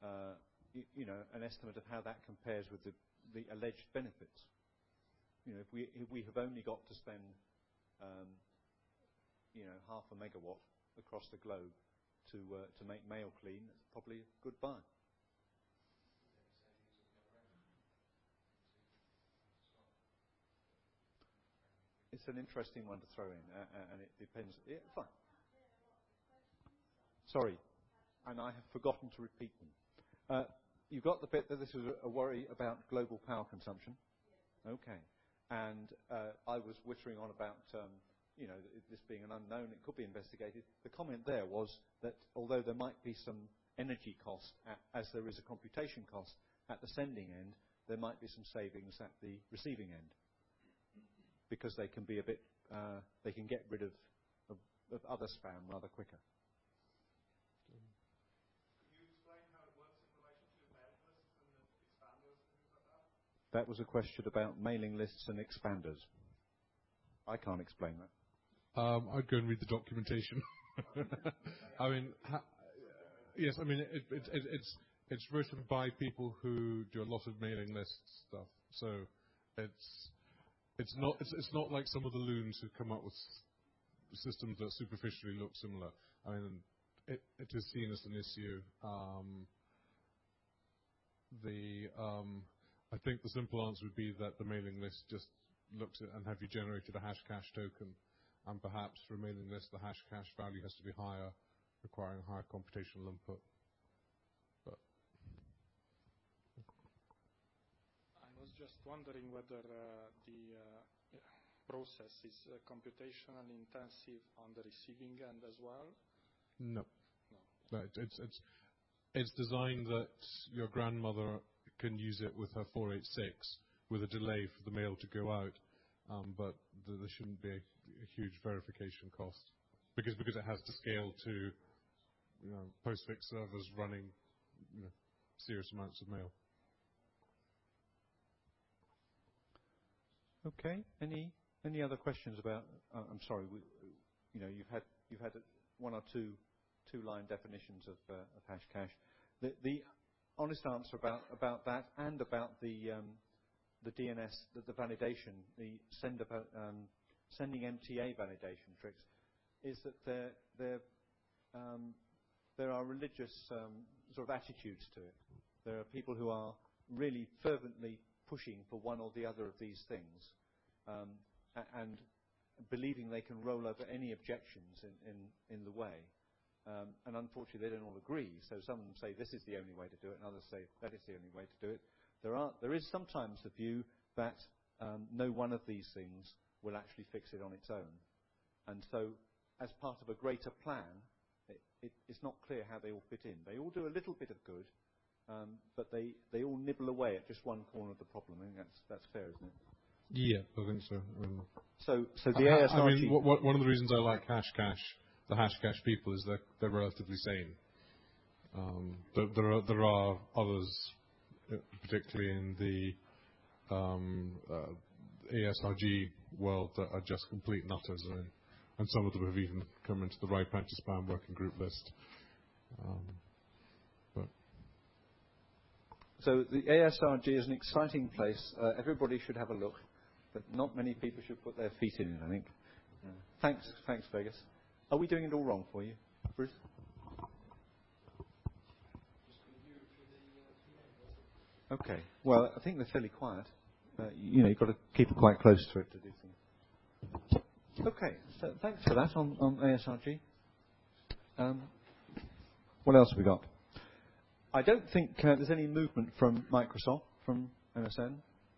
an estimate of how that compares with the alleged benefits. If we have only got to spend, half a megawatt across the globe to make mail clean, it's probably a good buy. It's an interesting one to throw in, and it depends. Yeah, fine. Sorry, and I have forgotten to repeat them. You got the bit that this was a worry about global power consumption? Okay. And I was whittering on about, this being an unknown, it could be investigated. The comment there was that although there might be some energy cost, as there is a computation cost at the sending end, there might be some savings at the receiving end, because they can be they can get rid of other spam rather quicker. Could you explain how it works in relation to mailing lists and expanders and things like that? That was a question about mailing lists and expanders. I can't explain that. I'd go and read the documentation. I mean, yes, I mean it's written by people who do a lot of mailing list stuff. So it's not like some of the loons who come up with systems that superficially look similar. I mean, it is seen as an issue. I think the simple answer would be that the mailing list just looks at and have you generated a Hashcash token, and perhaps for a mailing list the Hashcash value has to be higher, requiring higher computational input. But I was just wondering whether the process is computationally intensive on the receiving end as well. No. It's designed that your grandmother can use it with her 486 with a delay for the mail to go out, but there shouldn't be a huge verification cost because it has to scale to postfix servers running serious amounts of mail. Okay. Any other questions about? I'm sorry. You've had one or two-line definitions of Hashcash. The honest answer about that and about the DNS, the validation, the sending MTA validation tricks, is that there are religious sort of attitudes to it. There are people who are really fervently pushing for one or the other of these things, and believing they can roll over any objections in the way. And unfortunately, they don't all agree. So some say this is the only way to do it, and others say that is the only way to do it. There is sometimes the view that no one of these things will actually fix it on its own. And so, as part of a greater plan, it's not clear how they all fit in. They all do a little bit of good, but they all nibble away at just one corner of the problem. I think that's fair, isn't it? Yeah, I think so. So the ASRG... I mean, one of the reasons I like Hashcash, the Hashcash people, is that they're relatively sane. There are others, particularly in the ASRG world, that are just complete nutters, and some of them have even come into the Right Anti-Spam Working Group list. So the ASRG is an exciting place. Everybody should have a look, but not many people should put their feet in it, I think. Thanks, Fergus. Are we doing it all wrong for you, Bruce? Okay. Well, I think they're fairly quiet. You've got to keep it quite close to it to do things. Okay. So thanks for that on ASRG. What else have we got? I don't think there's any movement from Microsoft, from MSN.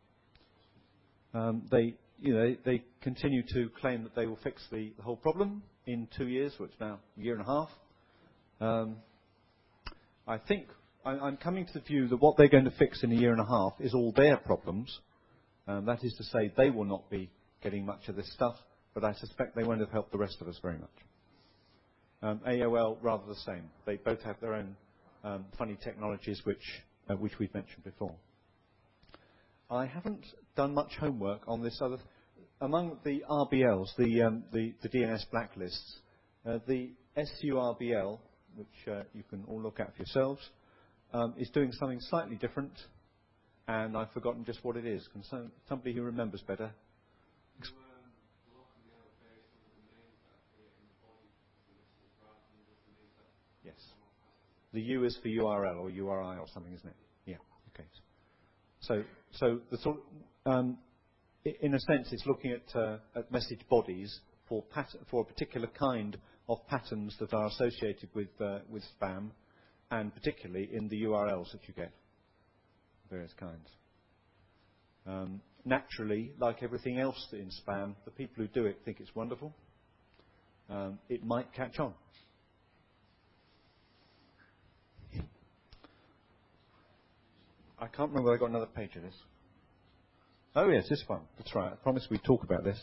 They continue to claim that they will fix the whole problem in 2 years, which is now a year and a half. I think I'm coming to the view that what they're going to fix in a year and a half is all their problems. That is to say, they will not be getting much of this stuff, but I suspect they won't have helped the rest of us very much. AOL, rather the same. They both have their own funny technologies, which we've mentioned before. I haven't done much homework on this other. Among the RBLs, the DNS blacklists, the SURBL, which you can all look at for yourselves, is doing something slightly different, and I've forgotten just what it is. Can somebody who remembers better? Yes. The U is for URL or URI or something, isn't it? Yeah. Okay. So the sort in a sense, it's looking at message bodies for a particular kind of patterns that are associated with spam, and particularly in the URLs that you get, various kinds. Naturally, like everything else in spam, the people who do it think it's wonderful. It might catch on. I can't remember whether I got another page of this. Oh yes, this one. That's right. I promised we'd talk about this.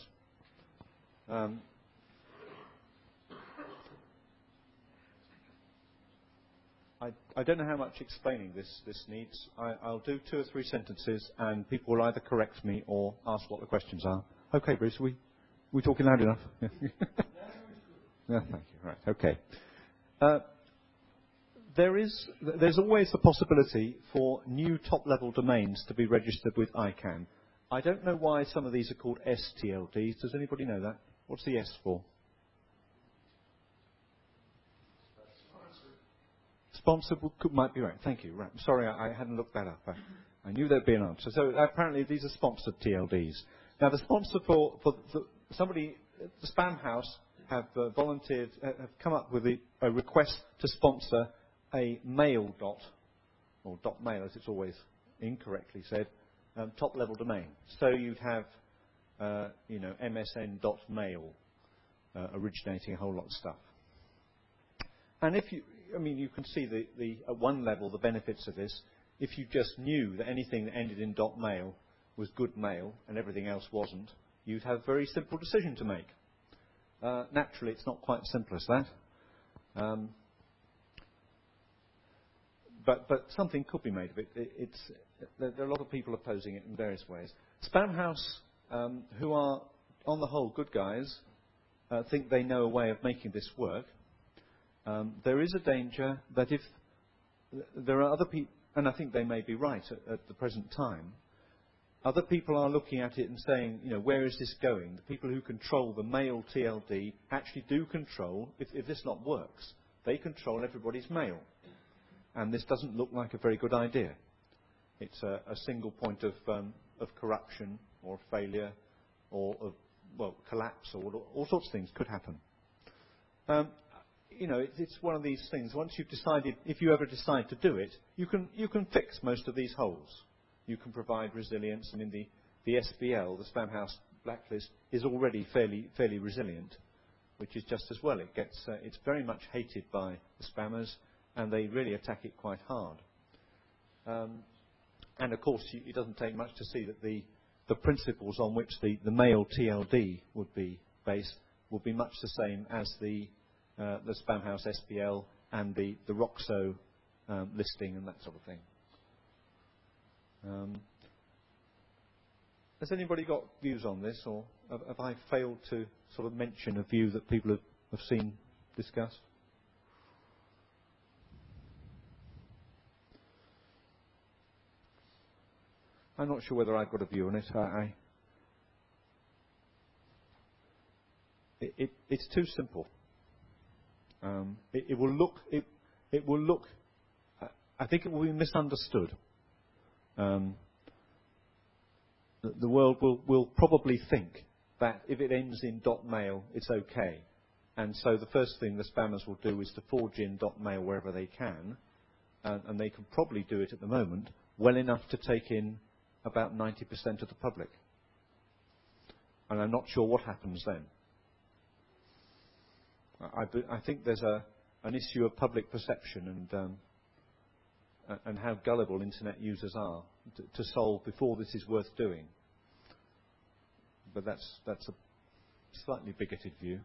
I don't know how much explaining this needs. I'll do 2 or 3 sentences, and people will either correct me or ask what the questions are. Okay, Bruce, we talking loud enough? No, thank you. Right. Okay. There's always the possibility for new top-level domains to be registered with ICANN. I don't know why some of these are called STLDs. Does anybody know that? What's the S for? Sponsored might be right. Thank you. Right. Sorry, I hadn't looked that up. I knew there'd be an answer. So apparently these are sponsored TLDs. Now the sponsor for somebody, the Spam House have volunteered, have come up with a request to sponsor a mail dot, or dot mail as it's always incorrectly said, top-level domain. So you'd have, MSN.mail originating a whole lot of stuff. And you can see at one level the benefits of this. If you just knew that anything that ended in .mail was good mail and everything else wasn't, you'd have a very simple decision to make. Naturally, it's not quite as simple as that. But something could be made of it. There are a lot of people opposing it in various ways. Spam House, who are, on the whole, good guys, think they know a way of making this work. There is a danger that if there are other people, and I think they may be right at the present time, other people are looking at it and saying, where is this going? The people who control the mail TLD actually do control, if this lot works, they control everybody's mail. And this doesn't look like a very good idea. It's a single point of corruption or failure or of, collapse or all sorts of things could happen. It's one of these things. Once you've decided, if you ever decide to do it, you can fix most of these holes. You can provide resilience, and in the SBL, the Spam House blacklist, is already fairly resilient, which is just as well. It's very much hated by the spammers, and they really attack it quite hard. And of course, it doesn't take much to see that the principles on which the mail TLD would be based would be much the same as the Spam House SPL and the Roxo listing and that sort of thing. Has anybody got views on this, or have I failed to sort of mention a view that people have seen discussed? I'm not sure whether I've got a view on it. It's too simple. It will look. I think it will be misunderstood. The world will probably think that if it ends in .mail, it's okay. And so the first thing the spammers will do is to forge in .mail wherever they can, and they can probably do it at the moment well enough to take in about 90% of the public. And I'm not sure what happens then. I think there's an issue of public perception and how gullible internet users are to solve before this is worth doing. But that's a slightly bigoted view.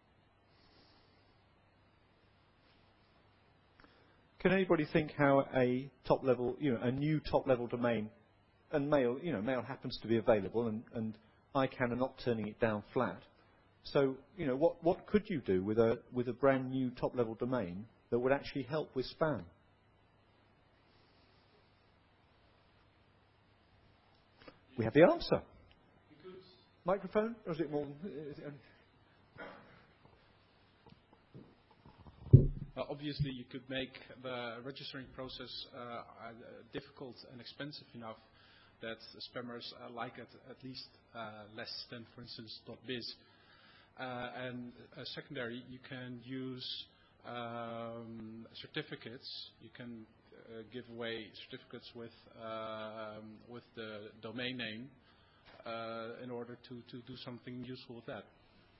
Can anybody think how a top-level, a new top-level domain, and mail happens to be available, and ICANN are not turning it down flat. So, what could you do with a brand new top-level domain that would actually help with spam? we have the answer. Microphone, or is it more? Is it only? Obviously, you could make the registering process difficult and expensive enough that spammers like it at least less than, for instance, .biz. And secondary, you can use certificates. You can give away certificates with the domain name in order to do something useful with that.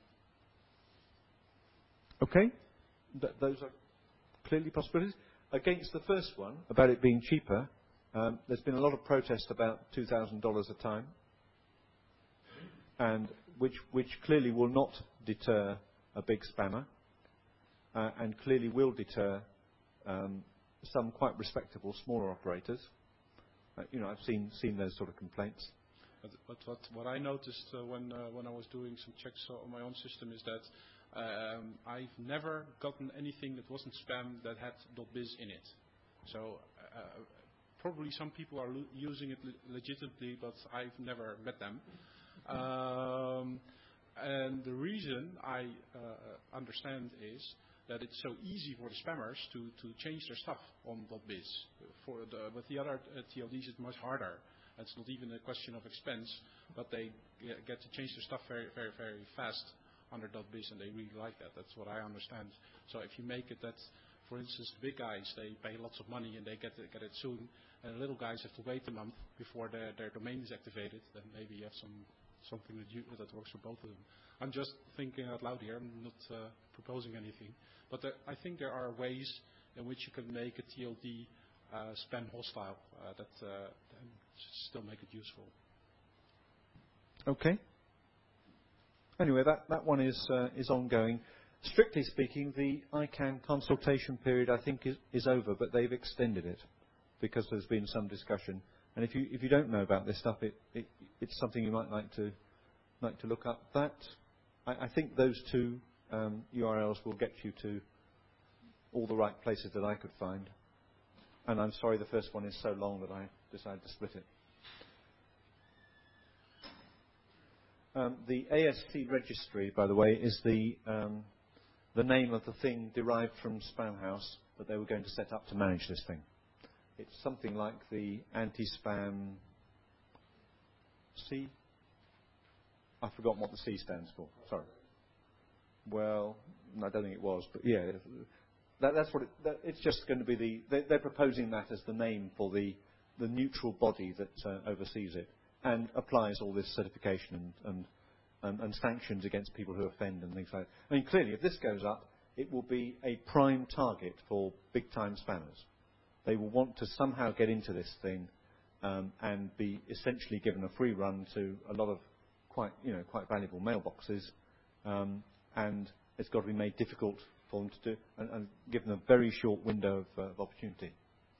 Okay, those are clearly possibilities. Against the first one, about it being cheaper, there's been a lot of protest about $2,000 a time, and which clearly will not deter a big spammer, and clearly will deter some quite respectable smaller operators. I've seen those sort of complaints. But what I noticed when I was doing some checks on my own system is that I've never gotten anything that wasn't spam that had .biz in it. So probably some people are using it legitimately, but I've never met them. And the reason I understand is that it's so easy for the spammers to change their stuff on .biz. With the other TLDs, it's much harder. It's not even a question of expense, but they get to change their stuff very, very, very fast under .biz, and they really like that. That's what I understand. So if you make it that, for instance, the big guys, they pay lots of money and they get it soon, and the little guys have to wait a month before their domain is activated, then maybe you have something that works for both of them. I'm just thinking out loud here. I'm not proposing anything. But I think there are ways in which you can make a TLD spam hostile that still make it useful. Okay. Anyway, that one is ongoing. Strictly speaking, the ICANN consultation period, I think, is over, but they've extended it because there's been some discussion. And if you don't know about this stuff, it's something you might like to look up. I think those two URLs will get you to all the right places that I could find. And I'm sorry, the first one is so long that I decided to split it. The AST registry, by the way, is the name of the thing derived from Spamhaus that they were going to set up to manage this thing. It's something like the anti-spam C. I've forgotten what the C stands for. Sorry. Well, I don't think it was, but yeah, that's what it's just going to be they're proposing that as the name for the neutral body that oversees it and applies all this certification and sanctions against people who offend and things like that. I mean, clearly, if this goes up, it will be a prime target for big-time spammers. They will want to somehow get into this thing and be essentially given a free run to a lot of quite valuable mailboxes, and it's got to be made difficult for them to do and given a very short window of opportunity.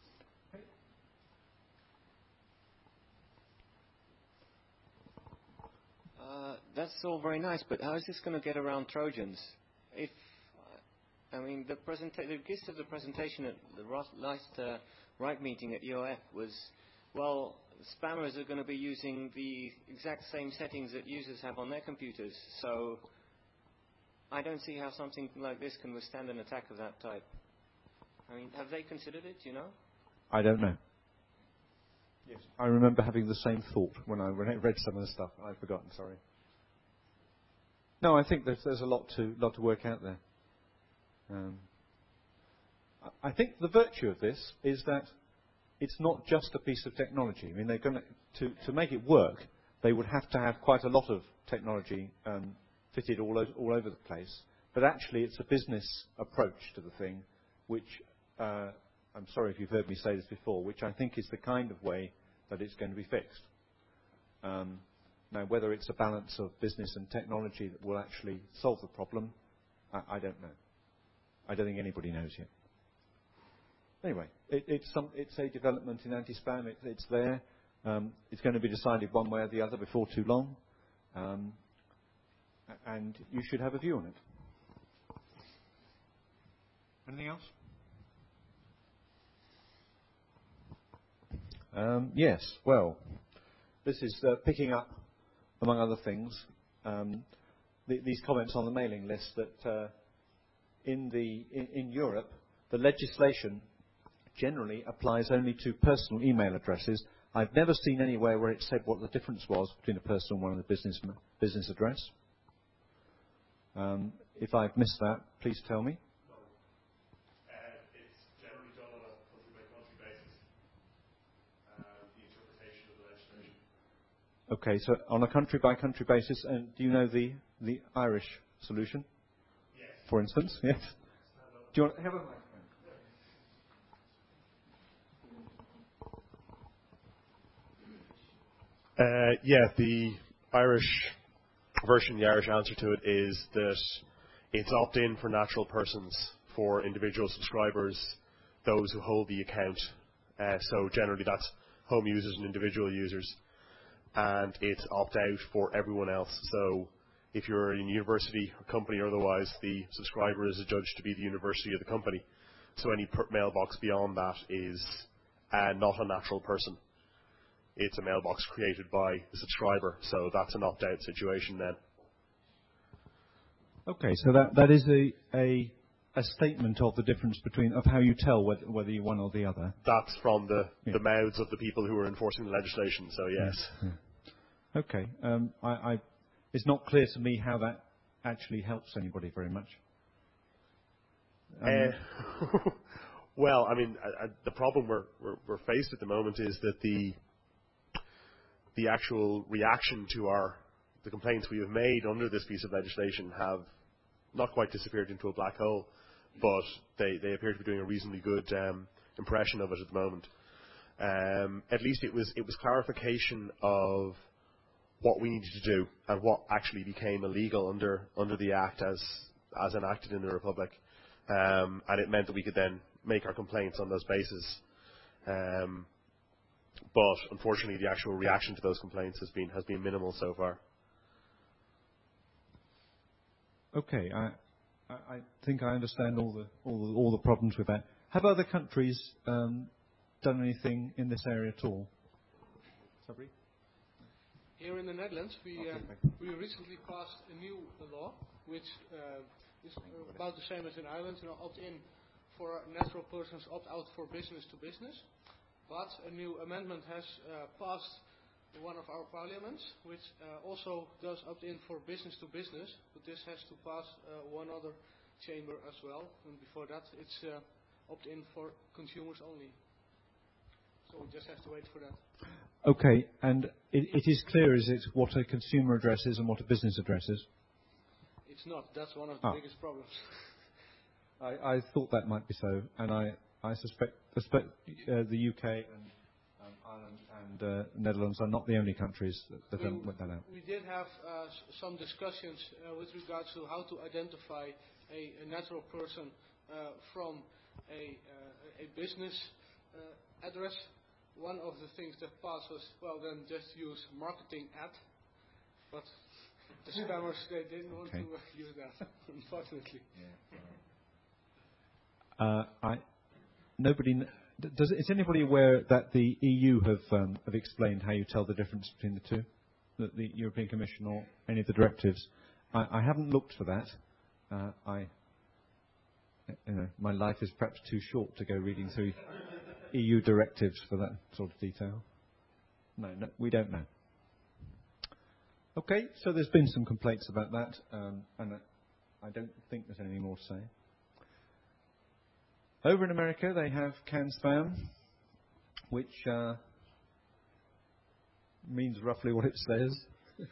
That's all very nice, but how is this going to get around Trojans? The gist of the presentation at the last RIPE meeting at EOF was, well, spammers are going to be using the exact same settings that users have on their computers. So I don't see how something like this can withstand an attack of that type. I mean, have they considered it, you know? I don't know. Yes. I remember having the same thought when I read some of the stuff. I've forgotten, sorry. No, I think there's a lot to work out there. I think the virtue of this is that it's not just a piece of technology. I mean, they're going to make it work, they would have to have quite a lot of technology fitted all over the place. But actually, it's a business approach to the thing, which I'm sorry if you've heard me say this before, which I think is the kind of way that it's going to be fixed. Now, whether it's a balance of business and technology that will actually solve the problem, I don't know. I don't think anybody knows yet. Anyway, it's a development in anti-spam. It's there. It's going to be decided one way or the other before too long. And you should have a view on it. Anything else? Yes. Well, this is picking up, among other things, these comments on the mailing list that in Europe, the legislation generally applies only to personal email addresses. I've never seen anywhere where it said what the difference was between a personal one and a business address. If I've missed that, please tell me. It's generally done on a country-by-country basis, the interpretation of the legislation. Okay, so on a country-by-country basis, and do you know the Irish solution? Yes. For instance, yes. Do you want to have a microphone? Yeah, the Irish version, the Irish answer to it is that it's opt-in for natural persons, for individual subscribers, those who hold the account. So generally that's home users and individual users. And it's opt-out for everyone else. So if you're in a university or company or otherwise, the subscriber is adjudged to be the university of the company. So any mailbox beyond that is not a natural person. It's a mailbox created by the subscriber, so that's an opt-out situation then. Okay, so that is a statement of the difference of how you tell whether you're one or the other. That's from the mouths of the people who are enforcing the legislation, so yes. Yeah. Okay, it's not clear to me how that actually helps anybody very much. Well, I mean, the problem we're faced at the moment is that the actual reaction to the complaints we have made under this piece of legislation have not quite disappeared into a black hole, but they appear to be doing a reasonably good impression of it at the moment. At least it was clarification of what we needed to do and what actually became illegal under the Act as enacted in the Republic, and it meant that we could then make our complaints on those bases. But unfortunately, the actual reaction to those complaints has been minimal so far. Okay, I think I understand all the problems with that. Have other countries done anything in this area at all? Sabri? Here in the Netherlands, we recently passed a new law, which is about the same as in Ireland. Opt-in for natural persons, opt-out for business to business. But a new amendment has passed one of our parliaments, which also does opt-in for business to business, but this has to pass one other chamber as well. And before that, it's opt-in for consumers only. So we just have to wait for that. Okay, and it is clear, is it, what a consumer address is and what a business address is? It's not. That's one of the biggest problems. I thought that might be so, and I suspect the UK and Ireland and Netherlands are not the only countries that haven't worked that out. We did have some discussions with regards to how to identify a natural person from a business address. One of the things that passed was, well, then just use marketing at, but the spammers, they didn't want to use that, unfortunately. Yeah. Is anybody aware that the EU have explained how you tell the difference between the two? The European Commission or any of the directives? I haven't looked for that. My life is perhaps too short to go reading through EU directives for that sort of detail. No, we don't know. Okay, so there's been some complaints about that, and I don't think there's anything more to say. Over in America, they have canned spam, which means roughly what it says.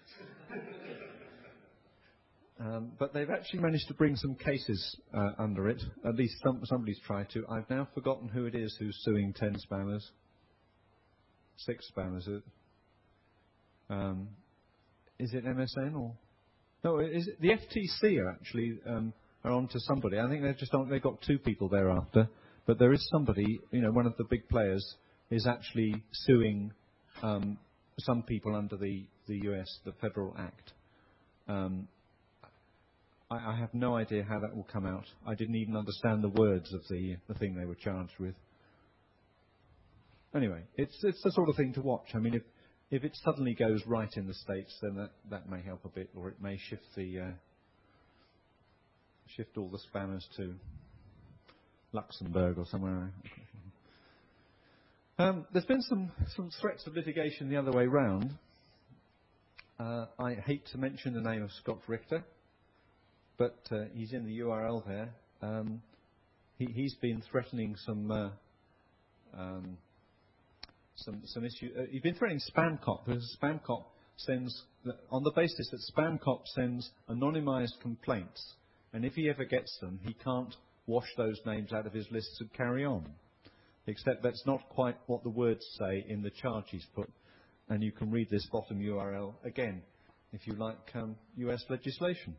But they've actually managed to bring some cases under it. At least somebody's tried to. I've now forgotten who it is who's suing 10 spammers. 6 spammers. Is it MSN or? No, is it the FTC are actually are on to somebody. I think they've got 2 people thereafter. But there is somebody, one of the big players is actually suing some people under the US, the Federal Act. I have no idea how that will come out. I didn't even understand the words of the thing they were charged with. Anyway, it's the sort of thing to watch. I mean, if it suddenly goes right in the States, then that may help a bit, or it may shift all the spammers to Luxembourg or somewhere. There's been some threats of litigation the other way round. I hate to mention the name of Scott Richter, but he's in the URL there. He's been threatening some issue. He's been threatening Spamcop, because Spamcop sends, on the basis that Spamcop sends anonymized complaints, and if he ever gets them, he can't wash those names out of his lists and carry on. Except that's not quite what the words say in the charge he's put. And you can read this bottom URL again, if you like US legislation.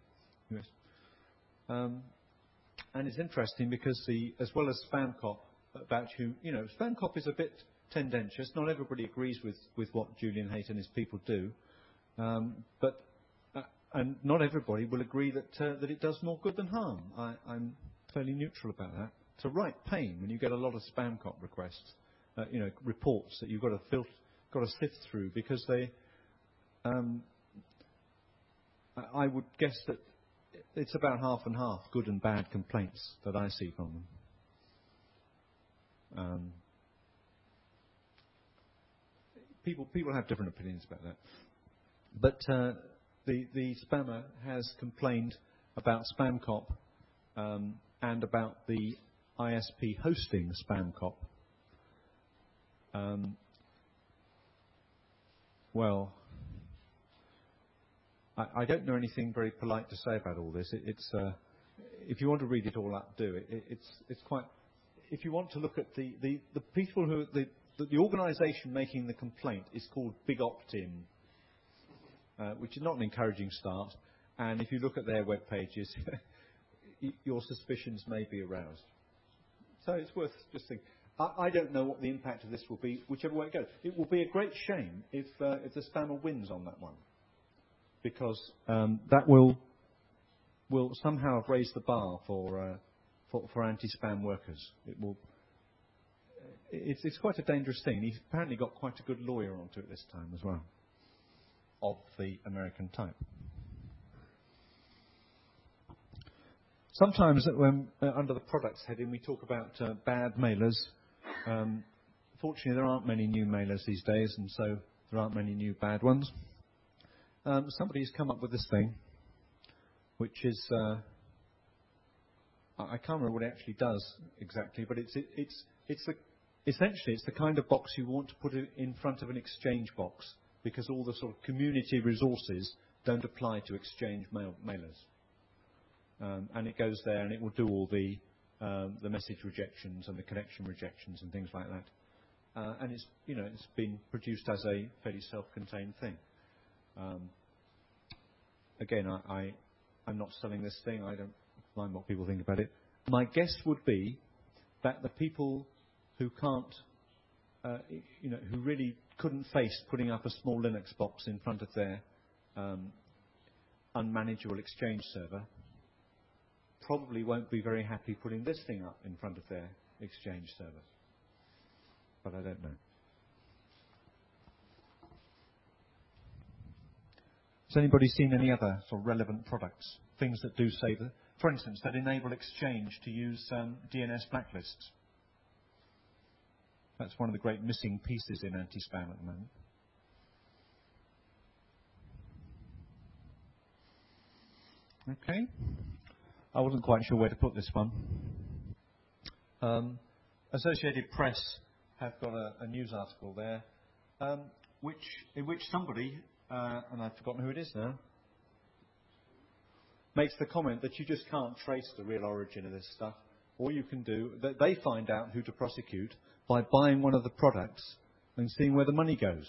And it's interesting because as well as Spamcop, about who, Spamcop is a bit tendentious. Not everybody agrees with what Julian Haidt and his people do. But not everybody will agree that it does more good than harm. I'm fairly neutral about that. It's a right pain when you get a lot of Spamcop requests, reports that you've got to sift through, because they, I would guess that it's about half and half, good and bad complaints that I see from them. People have different opinions about that, but the spammer has complained about Spamcop and about the ISP hosting Spamcop. Well, I don't know anything very polite to say about all this. If you want to read it all up, do it. It's quite. If you want to look at the people who the organisation making the complaint is called Big Optin, which is not an encouraging start. And if you look at their web pages, your suspicions may be aroused. So it's worth just thinking. I don't know what the impact of this will be, whichever way it goes. It will be a great shame if the spammer wins on that one, because that will somehow have raised the bar for anti-spam workers. It's quite a dangerous thing. He's apparently got quite a good lawyer onto it this time as well, of the American type. Sometimes when under the products heading we talk about bad mailers. Fortunately, there aren't many new mailers these days, and so there aren't many new bad ones. Somebody's come up with this thing, which is I can't remember what it actually does exactly, but essentially it's the kind of box you want to put in front of an exchange box, because all the sort of community resources don't apply to exchange mailers. And it goes there, and it will do all the message rejections and the connection rejections and things like that. And it's been produced as a fairly self-contained thing. Again, I'm not selling this thing. I don't mind what people think about it. My guess would be that the people who can't, who really couldn't face putting up a small Linux box in front of their unmanageable Exchange server, probably won't be very happy putting this thing up in front of their Exchange server. But I don't know. Has anybody seen any other sort of relevant products? Things that do say that, for instance, that enable Exchange to use DNS blacklists. That's one of the great missing pieces in anti-spam at the moment. Okay. I wasn't quite sure where to put this one. Associated Press have got a news article there, in which somebody, and I've forgotten who it is now, makes the comment that you just can't trace the real origin of this stuff. All you can do, that they find out who to prosecute by buying one of the products and seeing where the money goes.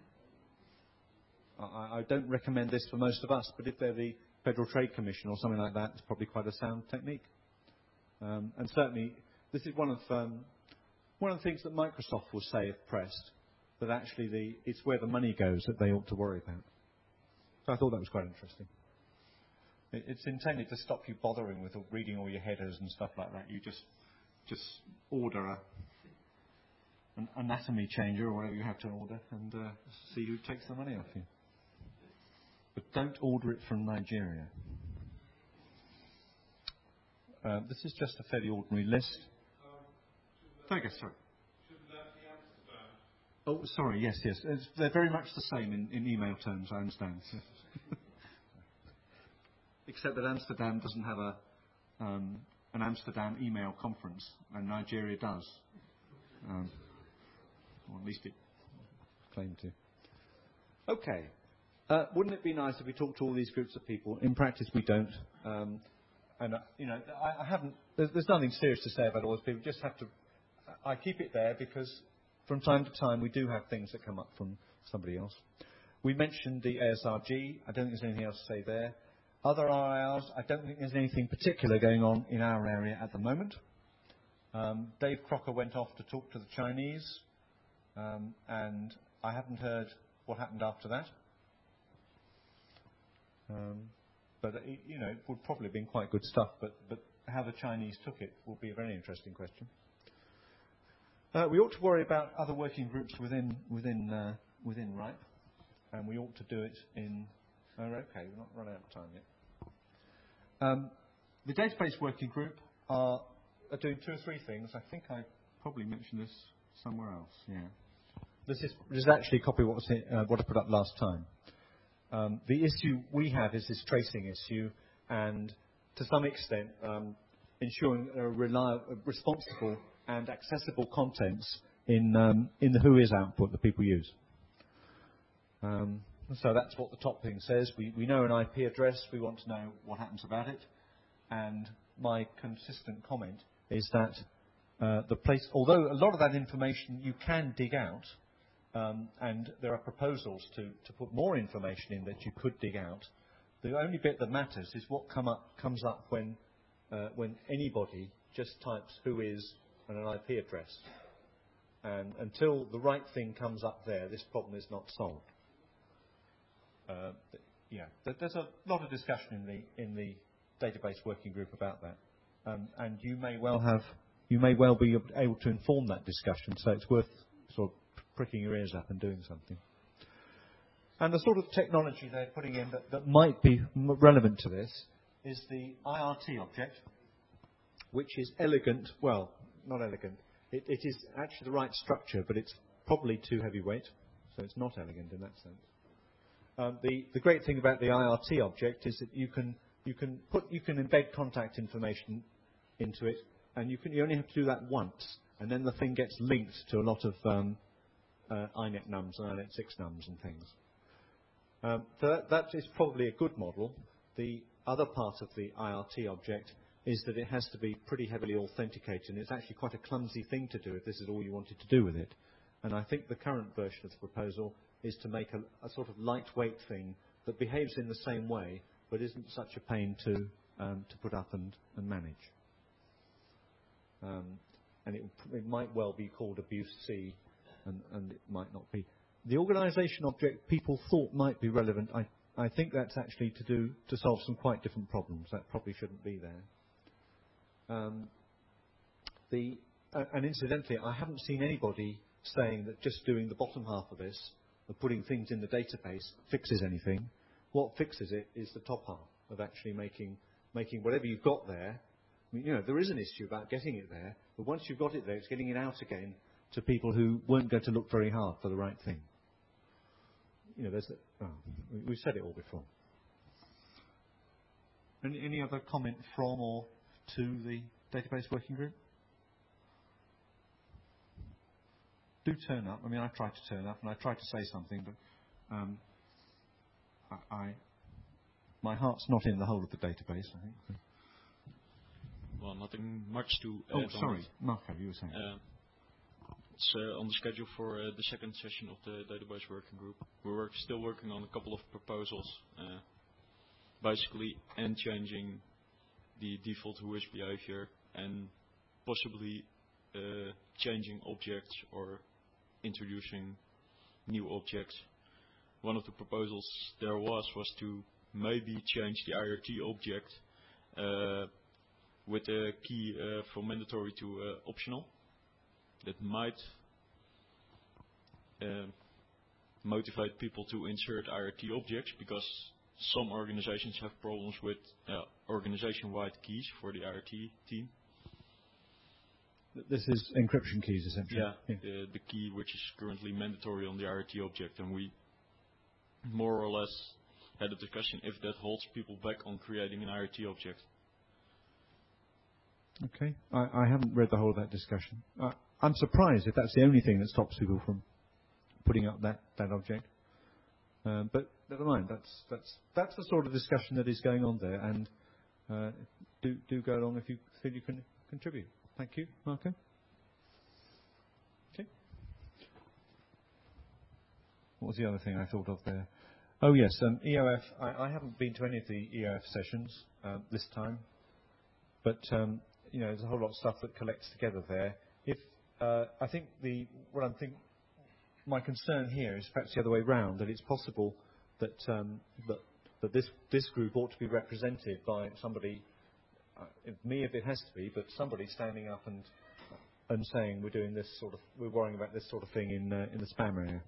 I don't recommend this for most of us, but if they're the Federal Trade Commission or something like that, it's probably quite a sound technique. And certainly, this is one of the things that Microsoft will say if pressed, that actually it's where the money goes that they ought to worry about. So I thought that was quite interesting. It's intended to stop you bothering with reading all your headers and stuff like that. You just order an anatomy changer or whatever you have to order, and see who takes the money off you. But don't order it from Nigeria. This is just a fairly ordinary list. Sorry. Oh, sorry, yes. They're very much the same in email terms, I understand. Except that Amsterdam doesn't have an Amsterdam email conference, and Nigeria does. Or at least it claimed to. Okay. Wouldn't it be nice if we talked to all these groups of people? In practice, we don't. I haven't. There's nothing serious to say about all those people. Just have to. I keep it there because from time to time we do have things that come up from somebody else. We mentioned the ASRG. I don't think there's anything else to say there. Other RIRs, I don't think there's anything particular going on in our area at the moment. Dave Crocker went off to talk to the Chinese, and I haven't heard what happened after that. But it would probably have been quite good stuff. But how the Chinese took it will be a very interesting question. We ought to worry about other working groups within RIPE, and we ought to do it in. Oh, okay, we're not run out of time yet. The database working group are doing 2 or 3 things. I think I probably mentioned this somewhere else. Yeah, this is actually a copy of what I put up last time. The issue we have is this tracing issue, and to some extent ensuring responsible and accessible contents in the WHOIS output that people use. So that's what the top thing says. We know an IP address. We want to know what happens about it. And my consistent comment is that although a lot of that information you can dig out, and there are proposals to put more information in that you could dig out, the only bit that matters is what comes up when anybody just types WHOIS and an IP address. And until the right thing comes up there, this problem is not solved. There's a lot of discussion in the database working group about that, and you may well be able to inform that discussion. So it's worth sort of pricking your ears up and doing something. And the sort of technology they're putting in that might be relevant to this is the IRT object, which is elegant. Well, not elegant. It is actually the right structure, but it's probably too heavyweight, so it's not elegant in that sense. The great thing about the IRT object is that you can embed contact information into it, and you only have to do that once, and then the thing gets linked to a lot of INET nums and INET 6 nums and things. So that is probably a good model. The other part of the IRT object is that it has to be pretty heavily authenticated, and it's actually quite a clumsy thing to do if this is all you wanted to do with it. And I think the current version of the proposal is to make a sort of lightweight thing that behaves in the same way, but isn't such a pain to put up and manage. And it might well be called Abuse C, and it might not be. The organisation object people thought might be relevant. I think that's actually to solve some quite different problems. That probably shouldn't be there. And incidentally, I haven't seen anybody saying that just doing the bottom half of this, of putting things in the database, fixes anything. What fixes it is the top half of actually making whatever you've got there. I mean, there is an issue about getting it there, but once you've got it there, it's getting it out again to people who weren't going to look very hard for the right thing. We've said it all before. Any other comment from or to the database working group? Do turn up. I mean, I try to turn up and I try to say something, but my heart's not in the whole of the database, I think. Well, nothing much to add. Oh, sorry, Marco, you were saying. It's on the schedule for the second session of the database working group. We're still working on a couple of proposals, basically changing the default WHOIS behavior and possibly changing objects or introducing new objects. One of the proposals there was to maybe change the IRT object with a key from mandatory to optional. That might motivate people to insert IRT objects, because some organizations have problems with organization-wide keys for the IRT team. This is encryption keys, essentially. Yeah. The key which is currently mandatory on the IRT object, and we more or less had a discussion if that holds people back on creating an IRT object. Okay. I haven't read the whole of that discussion. I'm surprised if that's the only thing that stops people from putting up that object. But never mind. That's the sort of discussion that is going on there, and do go along if you feel you can contribute. Thank you, Marco. Okay. What was the other thing I thought of there? Oh yes, EOF. I haven't been to any of the EOF sessions this time, but there's a whole lot of stuff that collects together there. I think my concern here is perhaps the other way round, that it's possible that that this group ought to be represented by somebody. Me if it has to be, but somebody standing up and saying we're worrying about this sort of thing in the spam area.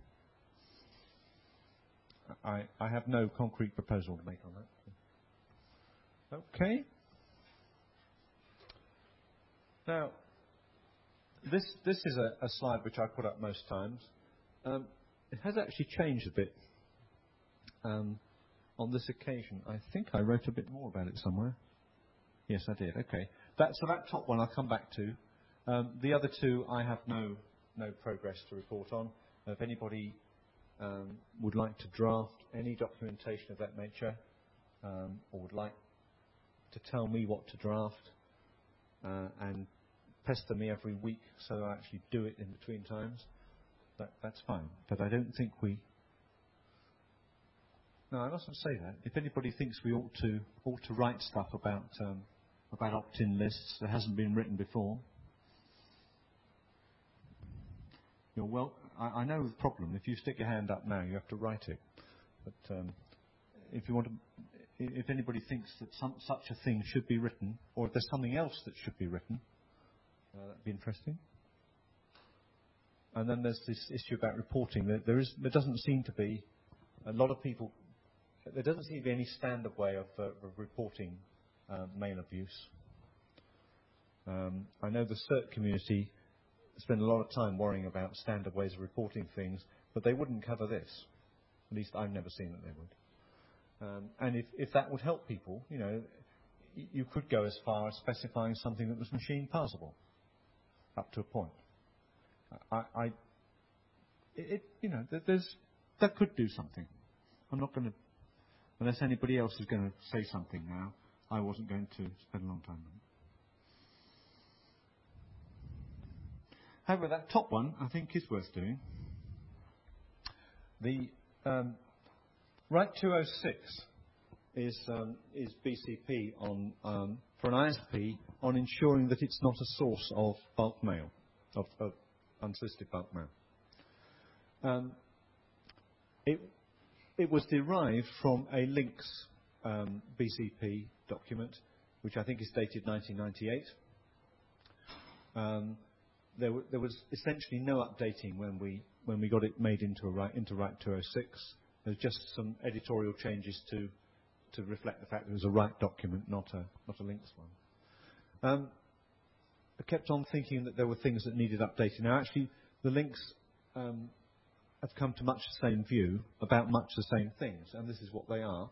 I have no concrete proposal to make on that. Okay. Now, this is a slide which I put up most times. It has actually changed a bit on this occasion. I think I wrote a bit more about it somewhere. Yes, I did. Okay. So that top one I'll come back to. The other two I have no progress to report on. If anybody would like to draft any documentation of that nature, or would like to tell me what to draft, and pester me every week so I actually do it in between times, that's fine. But I don't think No, I mustn't say that. If anybody thinks we ought to write stuff about opt-in lists that hasn't been written before, I know the problem. If you stick your hand up now, you have to write it. But if anybody thinks that such a thing should be written, or if there's something else that should be written, that'd be interesting. And then there's this issue about reporting. There doesn't seem to be a lot of people. There doesn't seem to be any standard way of reporting mail abuse. I know the CERT community spend a lot of time worrying about standard ways of reporting things, but they wouldn't cover this. At least I've never seen that they would. And if that would help people, you could go as far as specifying something that was machine passable, up to a point. That could do something. I'm not going to, unless anybody else is going to say something now, I wasn't going to spend a long time on it. However, that top one I think is worth doing. The Right 206 is BCP on for an ISP on ensuring that it's not a source of bulk mail, of unsolicited bulk mail. It was derived from a links BCP document, which I think is dated 1998. There was essentially no updating when we got it made into Right 206. There's just some editorial changes to reflect the fact that it was a Right document, not a links one. I kept on thinking that there were things that needed updating. Now, actually, the links have come to much the same view about much the same things, and this is what they are.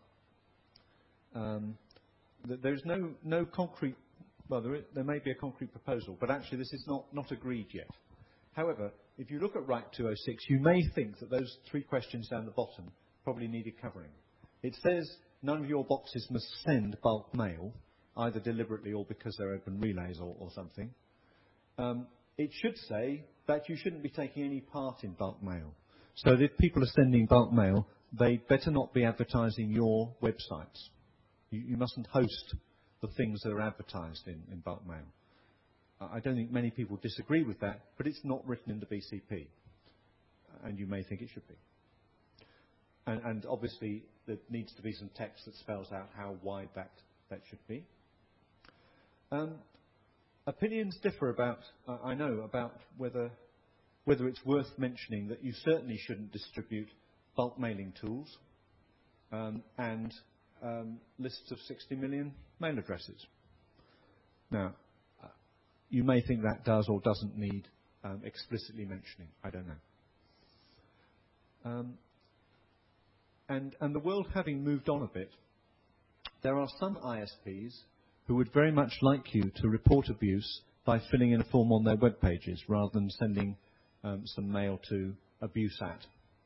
There's no concrete. Well, there may be a concrete proposal, but actually this is not agreed yet. However, if you look at Right 206, you may think that those 3 questions down the bottom probably needed covering. It says none of your boxes must send bulk mail, either deliberately or because they're open relays or something. It should say that you shouldn't be taking any part in bulk mail. So that if people are sending bulk mail, they better not be advertising your websites. You mustn't host the things that are advertised in bulk mail. I don't think many people disagree with that, but it's not written in the BCP. And you may think it should be. And obviously, there needs to be some text that spells out how wide that should be. Opinions differ about whether whether it's worth mentioning that you certainly shouldn't distribute bulk mailing tools and lists of 60 million mail addresses. Now, you may think that does or doesn't need explicitly mentioning. I don't know. And the world having moved on a bit, there are some ISPs who would very much like you to report abuse by filling in a form on their web pages rather than sending some mail to abuse@.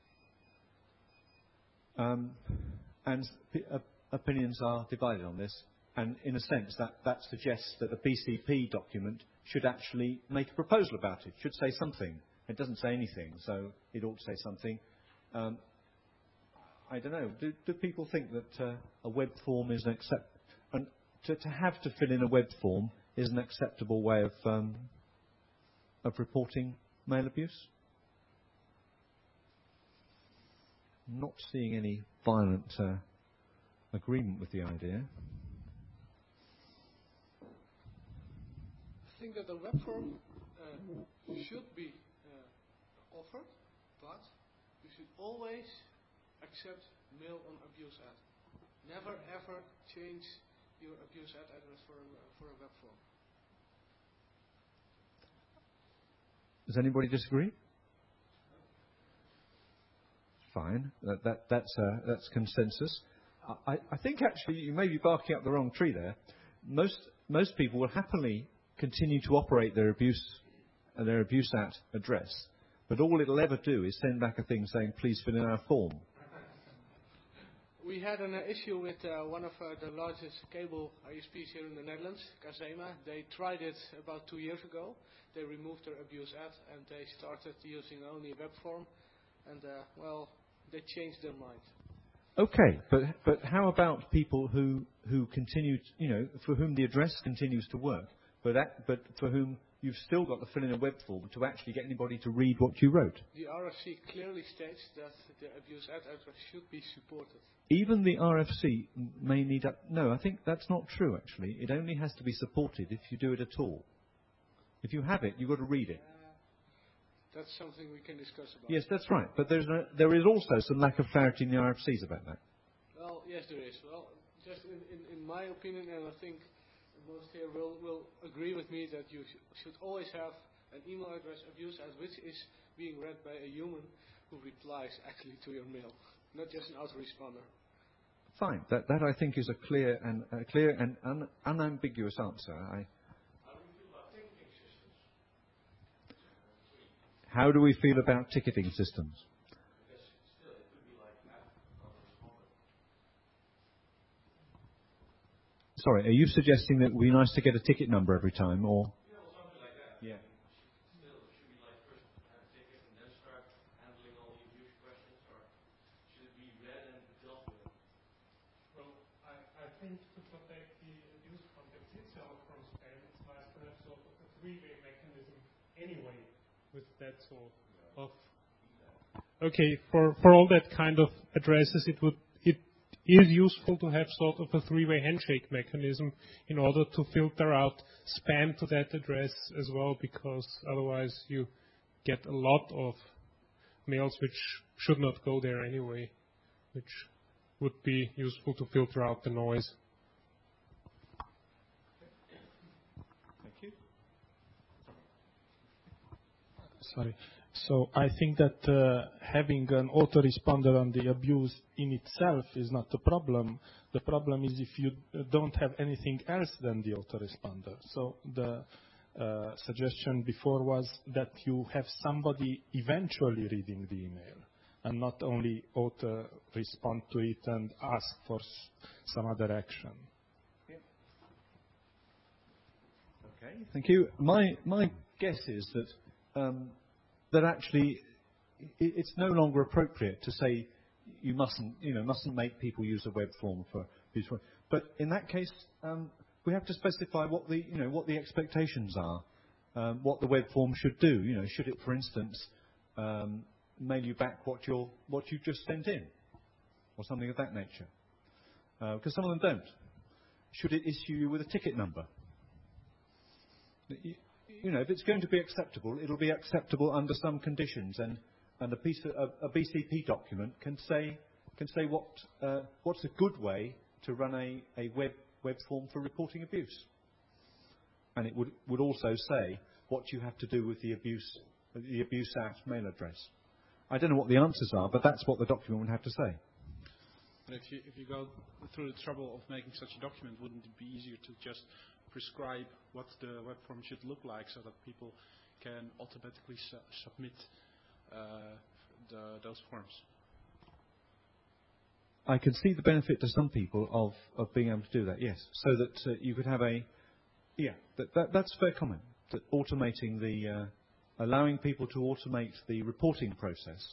And opinions are divided on this, and in a sense that suggests that a BCP document should actually make a proposal about it, should say something. It doesn't say anything, so it ought to say something. I don't know. Do people think that a web form is to have to fill in a web form is an acceptable way of reporting mail abuse? I'm not seeing any violent agreement with the idea. I think that the web form should be offered, but you should always accept mail on abuse@. Never ever change your abuse@ address for a web form. Does anybody disagree? Fine. That's consensus. I think actually you may be barking up the wrong tree there. Most people will happily continue to operate their abuse@ address, but all it'll ever do is send back a thing saying, please fill in our form. We had an issue with one of the largest cable ISPs here in the Netherlands, Kazema. They tried it about 2 years ago. They removed their abuse@ and they started using only web form. And, they changed their mind. Okay, but how about people who continue, for whom the address continues to work, but for whom you've still got to fill in a web form to actually get anybody to read what you wrote? The RFC clearly states that the abuse@ address should be supported. Even the RFC may need no, I think that's not true, actually. It only has to be supported if you do it at all. If you have it, you've got to read it. That's something we can discuss about. Yes, that's right. But there is also some lack of clarity in the RFCs about that. Well, yes, there is. Well, just in my opinion, and I think most here will agree with me, that you should always have an email address abuse@ which is being read by a human who replies actually to your mail, not just an autoresponder. Fine. That I think is a clear and unambiguous answer. How do we feel about ticketing systems? Because still, it could be like autoresponder. Sorry, are you suggesting that it would be nice to get a ticket number every time, or? Yeah, well, something like that. Yeah. Still, it should be like first have a ticket and then start handling all the abuse questions, or should it be read and dealt with? Well, I think to protect the abuse context itself from spam, it's nice to have sort of a three-way mechanism anyway. With that sort of okay, for all that kind of addresses, it is useful to have sort of a three-way handshake mechanism in order to filter out spam to that address as well, because otherwise you get a lot of mails which should not go there anyway, which would be useful to filter out the noise. Sorry. So I think that having an autoresponder on the abuse in itself is not the problem. The problem is if you don't have anything else than the autoresponder. So the suggestion before was that you have somebody eventually reading the email and not only auto-respond to it and ask for some other action. Okay, thank you. My guess is that that actually it's no longer appropriate to say you mustn't make people use a web form for these. But in that case, we have to specify what the expectations are, what the web form should do. Should it, for instance, mail you back what you just sent in, or something of that nature? Because some of them don't. Should it issue you with a ticket number? if it's going to be acceptable, it'll be acceptable under some conditions, and a BCP document can say what's a good way to run a web form for reporting abuse, and it would also say what you have to do with the Abuse Act mail address. I don't know what the answers are, but that's what the document would have to say. But if you go through the trouble of making such a document, wouldn't it be easier to just prescribe what the web form should look like so that people can automatically submit those forms? I can see the benefit to some people of being able to do that, yes. So that you could have that's a fair comment. That automating allowing people to automate the reporting process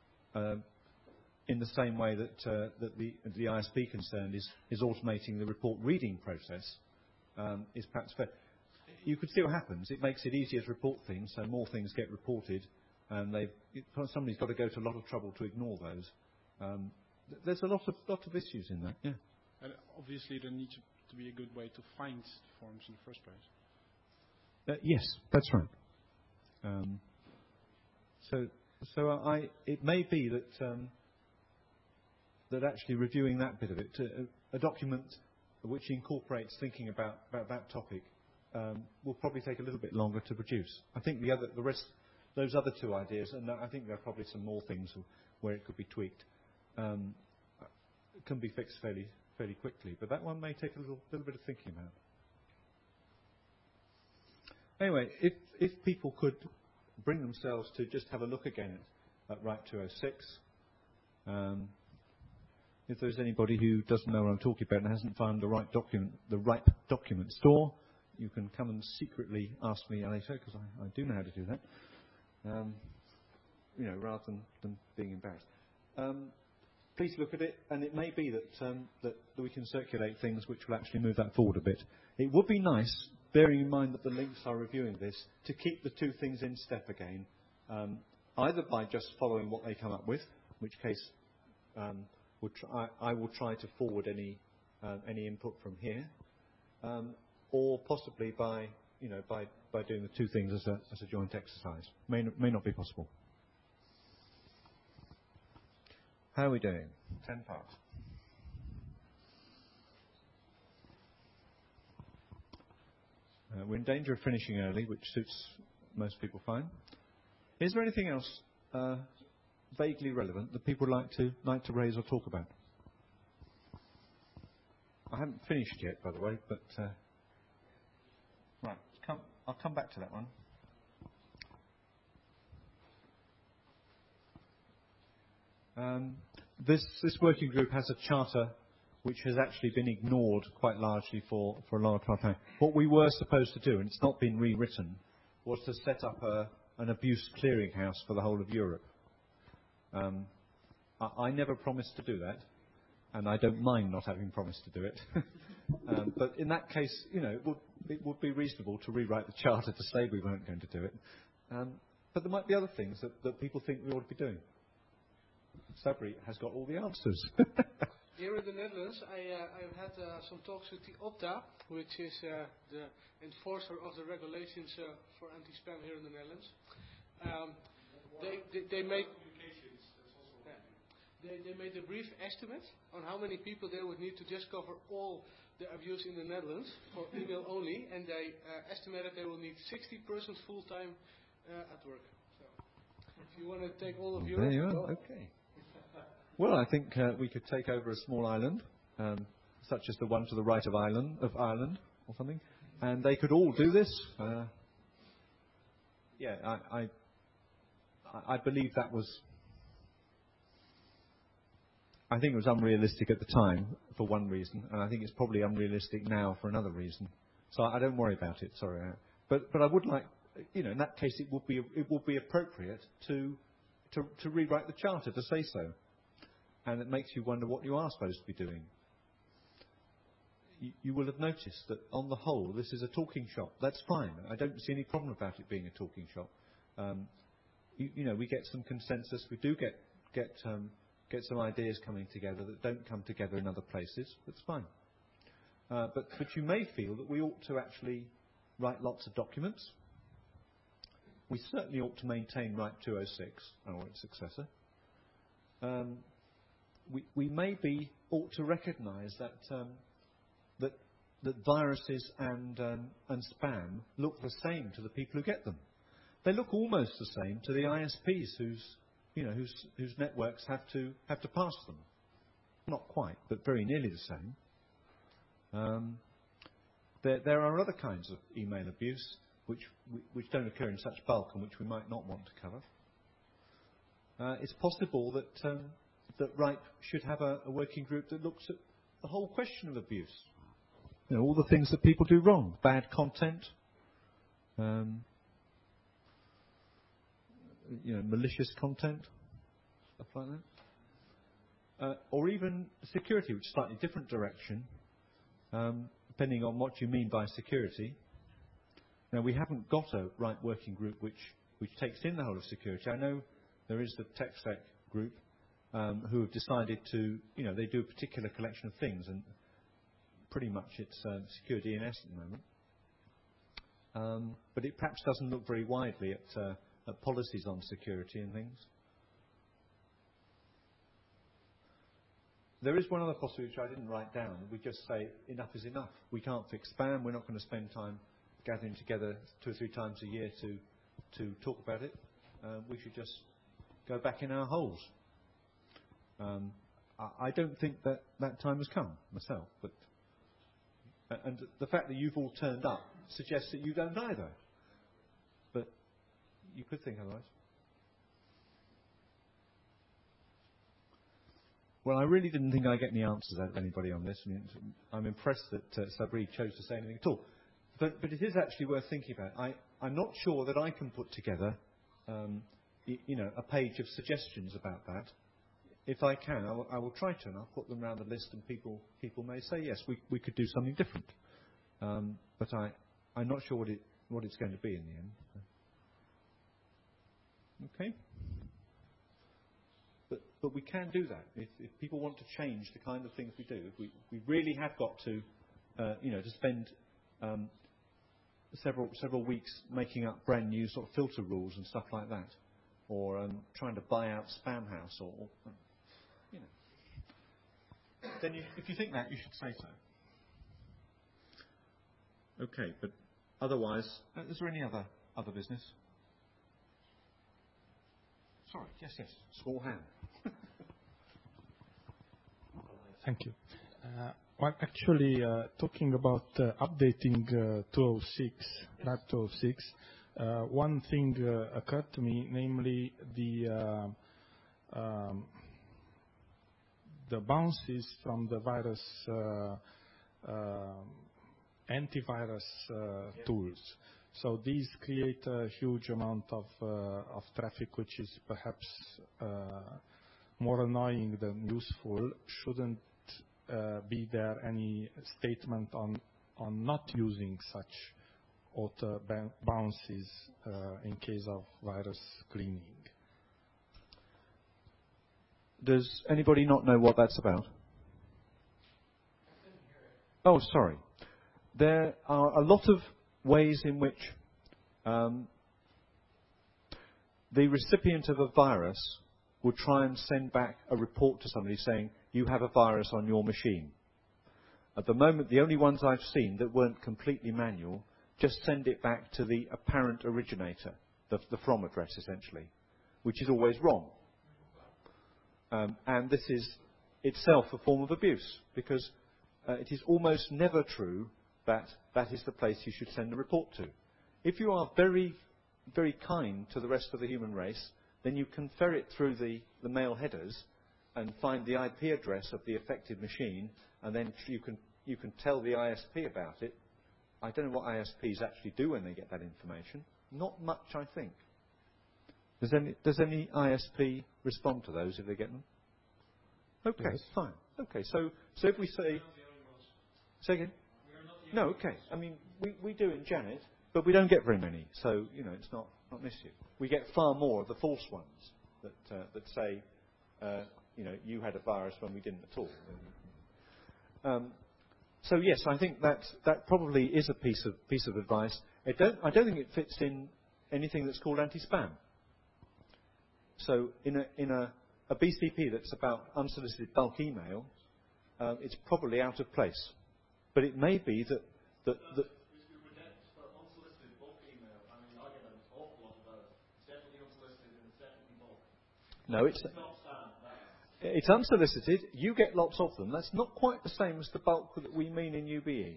in the same way that the ISP concerned is automating the report reading process is perhaps fair. You could see what happens. It makes it easier to report things, so more things get reported, and somebody's got to go to a lot of trouble to ignore those. There's a lot of issues in that, yeah. And obviously there needs to be a good way to find forms in the first place. Yes, that's right. It may be that actually reviewing that bit of it, a document which incorporates thinking about that topic, will probably take a little bit longer to produce. I think those other two ideas, and I think there are probably some more things where it could be tweaked, can be fixed fairly quickly. But that one may take a little bit of thinking about. Anyway, if people could bring themselves to just have a look again at Right 206. If there's anybody who doesn't know what I'm talking about and hasn't found the right document store, you can come and secretly ask me later, because I do know how to do that. Rather than being embarrassed. Please look at it, and it may be that we can circulate things which will actually move that forward a bit. It would be nice, bearing in mind that the links are reviewing this, to keep the two things in step again, either by just following what they come up with, in which case I will try to forward any input from here, or possibly by doing the two things as a joint exercise. May not be possible. How are we doing? 10 past. We're in danger of finishing early, which suits most people fine. Is there anything else vaguely relevant that people would like to raise or talk about? I haven't finished yet, by the way, but right, I'll come back to that one. This working group has a charter which has actually been ignored quite largely for a long time. What we were supposed to do, and it's not been rewritten, was to set up an abuse clearinghouse for the whole of Europe. I never promised to do that, and I don't mind not having promised to do it. But in that case, it would be reasonable to rewrite the charter to say we weren't going to do it. But there might be other things that people think we ought to be doing. Sabri has got all the answers. Here in the Netherlands, I've had some talks with the Opta, which is the enforcer of the regulations for anti-spam here in the Netherlands. They made a brief estimate on how many people they would need to just cover all the abuse in the Netherlands for email only, and they estimated they will need 60 persons full-time at work. So, if you want to take all of Europe, there you are. Okay. Well, I think we could take over a small island, such as the one to the right of Ireland or something, and they could all do this. I believe that was. I think it was unrealistic at the time for one reason, and I think it's probably unrealistic now for another reason. So I don't worry about it. Sorry, but I would like, in that case, it would be appropriate to rewrite the charter to say so. And it makes you wonder what you are supposed to be doing. You will have noticed that on the whole, this is a talking shop. That's fine. I don't see any problem about it being a talking shop. We get some consensus. We do get some ideas coming together that don't come together in other places. That's fine. But you may feel that we ought to actually write lots of documents, We certainly ought to maintain RIPE 206 or its successor. We maybe ought to recognise that that viruses and spam look the same to the people who get them. They look almost the same to the ISPs whose networks have to pass them. Not quite, but very nearly the same. There are other kinds of email abuse which don't occur in such bulk and which we might not want to cover. It's possible that RIPE should have a working group that looks at the whole question of abuse. All the things that people do wrong, bad content, malicious content, stuff like that. Or even security, which is a slightly different direction, depending on what you mean by security. Now, we haven't got a RIPE working group which takes in the whole of security. I know there is the TechSec group who have decided to, they do a particular collection of things, and pretty much it's secure DNS at the moment. But it perhaps doesn't look very widely at policies on security and things. There is one other possibility which I didn't write down. We just say enough is enough. We can't fix spam. We're not going to spend time gathering together 2 or 3 times a year to talk about it. We should just go back in our holes. I don't think that time has come myself, and the fact that you've all turned up suggests that you don't either. But you could think otherwise. Well, I really didn't think I'd get any answers out of anybody on this. I'm impressed that Sabri chose to say anything at all. But it is actually worth thinking about. I'm not sure that I can put together, a page of suggestions about that. If I can, I will try to, and I'll put them around the list, and people may say yes, we could do something different. But I'm not sure what it's going to be in the end. Okay. But we can do that if people want to change the kind of things we do. If we really have got to, to spend several weeks making up brand new sort of filter rules and stuff like that, or trying to buy out Spamhaus, or then if you think that, you should say so. Okay, but otherwise, is there any other business? Sorry, yes, small hand. Thank you. Well, actually, talking about updating 206, RIPE 206, one thing occurred to me, namely the bounces from the virus antivirus tools. So these create a huge amount of traffic, which is perhaps more annoying than useful. Shouldn't be there any statement on not using such auto bounces in case of virus cleaning? Does anybody not know what that's about? Oh, sorry. There are a lot of ways in which the recipient of a virus will try and send back a report to somebody saying, you have a virus on your machine. At the moment, the only ones I've seen that weren't completely manual just send it back to the apparent originator, the from address essentially, which is always wrong. And this is itself a form of abuse, because it is almost never true that that is the place you should send a report to. If you are very, very kind to the rest of the human race, then you can ferret through the mail headers and find the IP address of the affected machine, and then you can tell the ISP about it. I don't know what ISPs actually do when they get that information. Not much, I think. Does any ISP respond to those if they get them? Okay, yes. Fine. Okay, so if we say... Say again? No, okay. I mean, we do in Janet, but we don't get very many, so, it's not an issue. We get far more of the false ones that say, you had a virus when we didn't at all. So yes, I think that probably is a piece of advice. I don't think it fits in anything that's called anti-spam. So in a BCP that's about unsolicited bulk email, it's probably out of place. But it may be that no, it's unsolicited. You get lots of them. That's not quite the same as the bulk that we mean in UBE.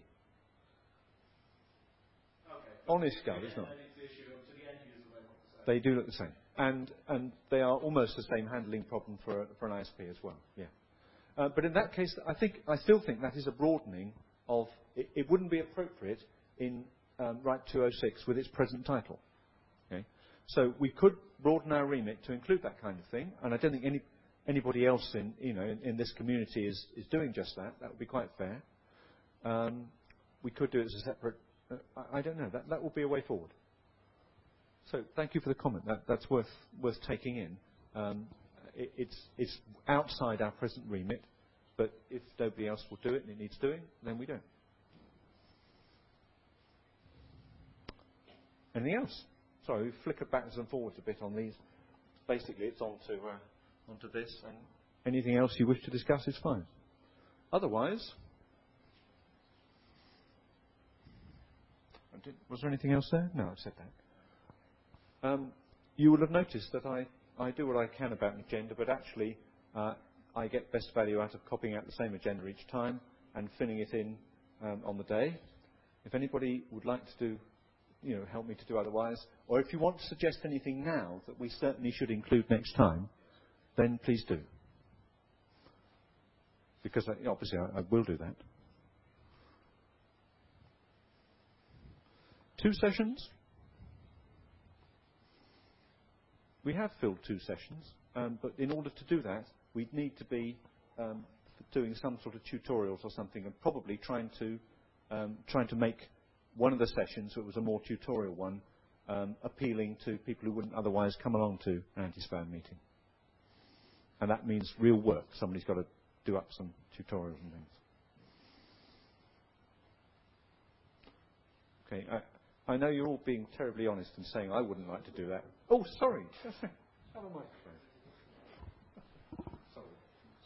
Honest God, it's not. They do look the same, and they are almost the same handling problem for an ISP as well. Yeah, but in that case, I still think that is a broadening of. It wouldn't be appropriate in Right 206 with its present title. Okay, so we could broaden our remit to include that kind of thing, and I don't think anybody else in this community is doing just that. That would be quite fair. We could do it as a separate. I don't know. That will be a way forward. So thank you for the comment. That's worth taking in. It's outside our present remit, but if nobody else will do it and it needs doing, then we don't. Anything else? Sorry, we flickered backwards and forwards a bit on these. Basically, it's onto this. And anything else you wish to discuss is fine. Otherwise, was there anything else there? No, I've said that. You will have noticed that I do what I can about an agenda, but actually I get best value out of copying out the same agenda each time and filling it in on the day. If anybody would like to help me to do otherwise, or if you want to suggest anything now that we certainly should include next time, then please do. Because obviously I will do that. 2 sessions? We have filled 2 sessions, but in order to do that, we'd need to be doing some sort of tutorials or something, and probably trying to make one of the sessions, that was a more tutorial one, appealing to people who wouldn't otherwise come along to an anti-spam meeting. And that means real work. Somebody's got to do up some tutorials and things. Okay, I know you're all being terribly honest and saying I wouldn't like to do that. Oh, sorry. Have a microphone. Sorry.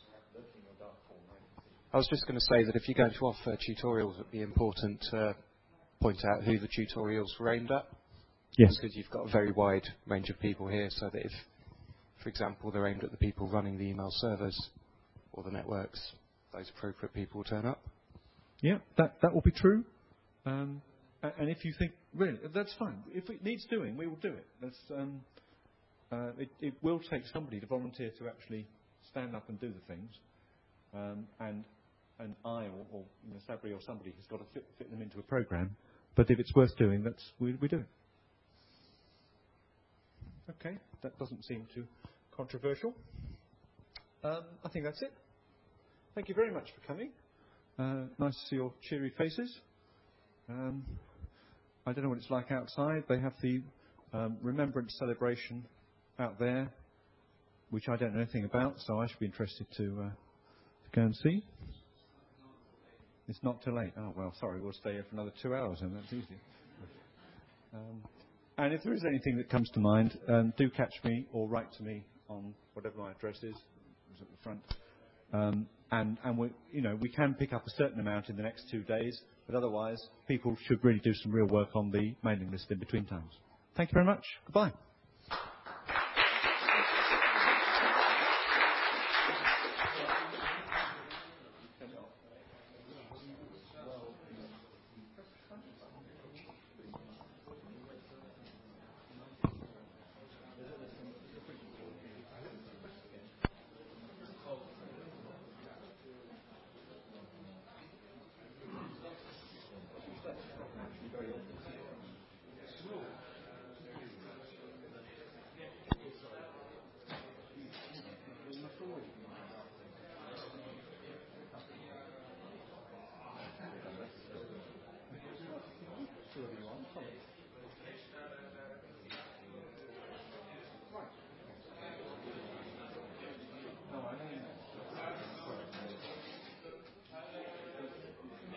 I was just going to say that if you're going to offer tutorials, it would be important to point out who the tutorials were aimed at. Yes. Because you've got a very wide range of people here, so that if, for example, they're aimed at the people running the email servers or the networks, those appropriate people will turn up. Yeah, that will be true. And if you think, really, that's fine. If it needs doing, we will do it. It will take somebody to volunteer to actually stand up and do the things. And I or Sabri or somebody has got to fit them into a program. But if it's worth doing, we do it. Okay, that doesn't seem too controversial. I think that's it. Thank you very much for coming. Nice to see your cheery faces. I don't know what it's like outside. They have the Remembrance celebration out there, which I don't know anything about, so I should be interested to go and see. It's not till 8. Oh, well, sorry, we'll stay here for another 2 hours, and that's easy. And if there is anything that comes to mind, do catch me or write to me on whatever my address is. It's at the front. And we can pick up a certain amount in the next 2 days, but otherwise, people should really do some real work on the mailing list in between times. Thank you very much. Goodbye.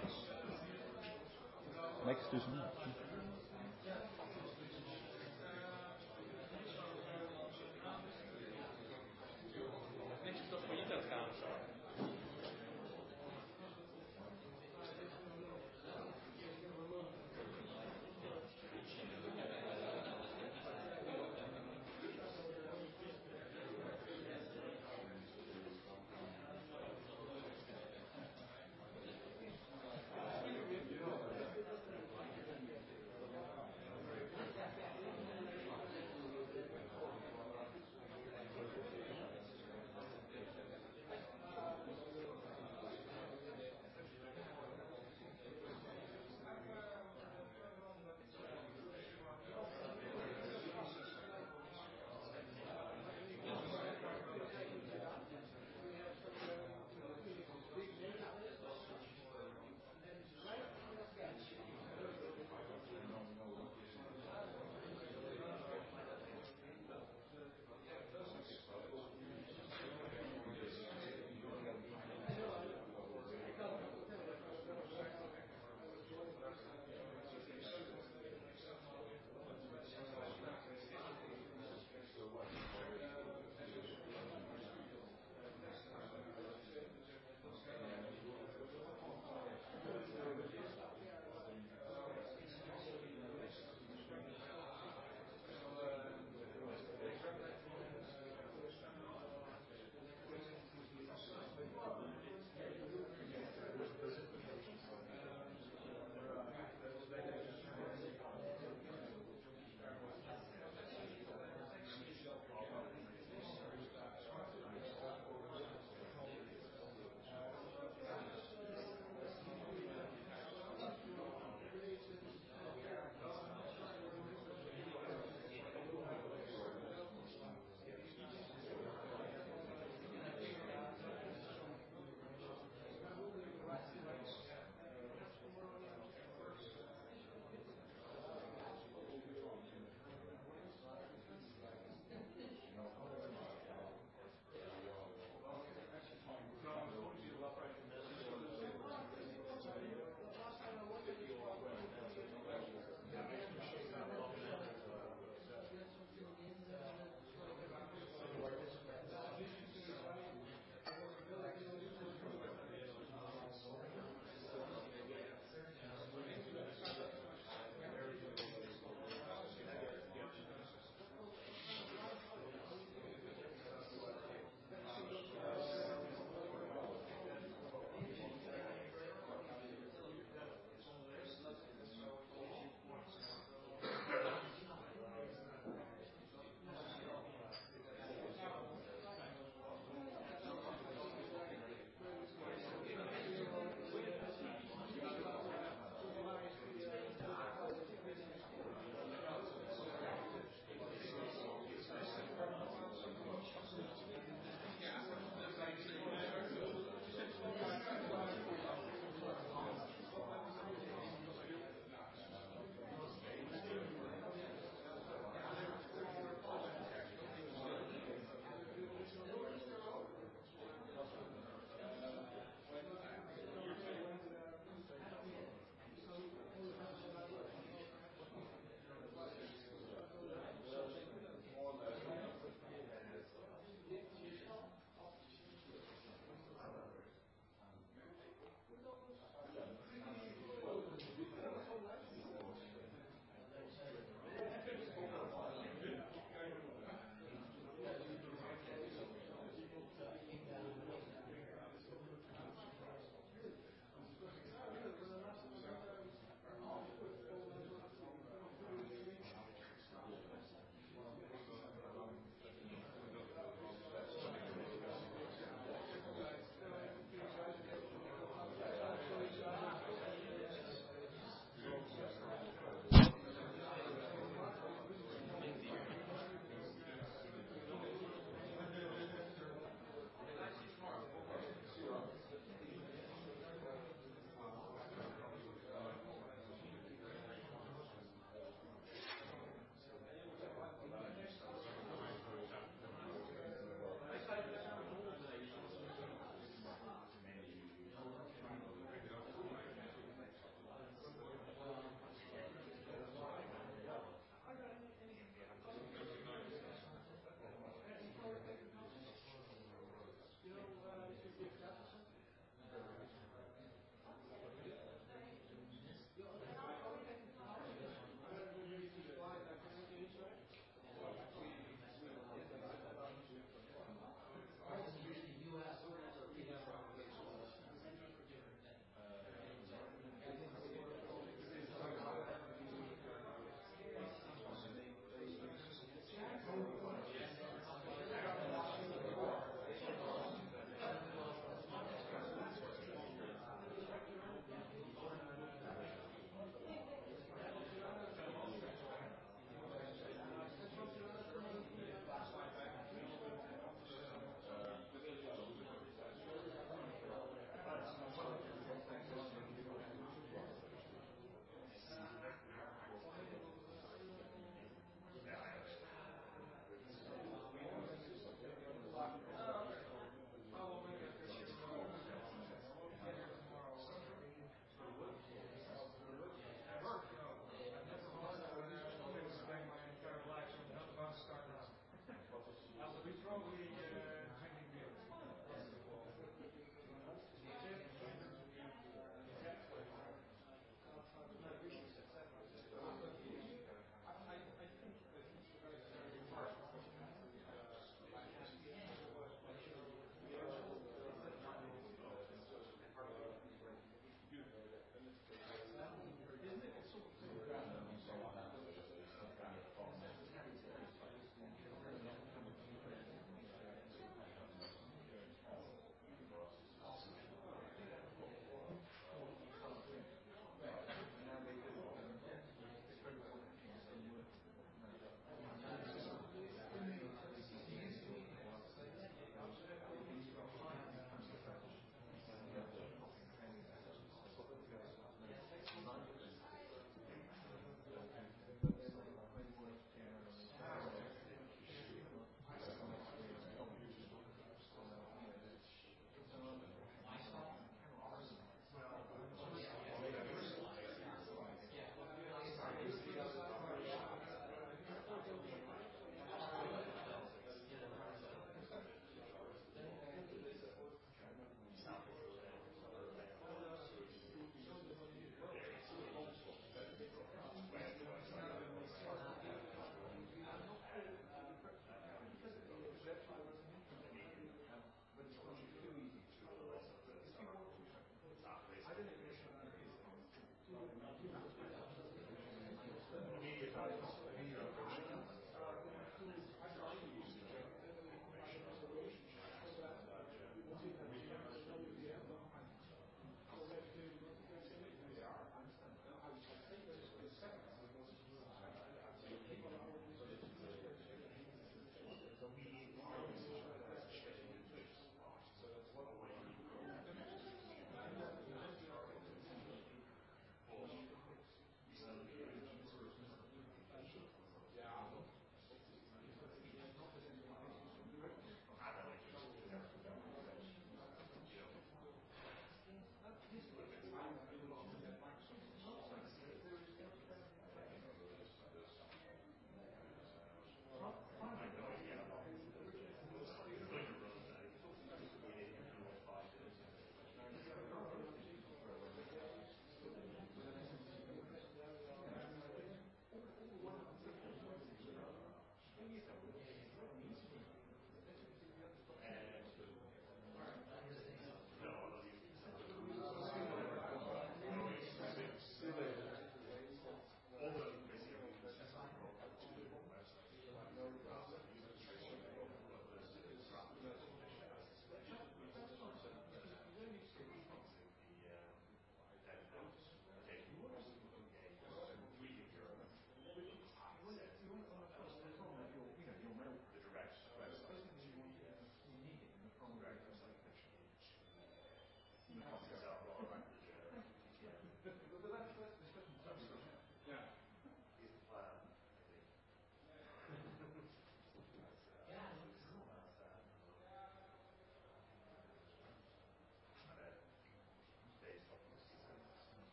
Next is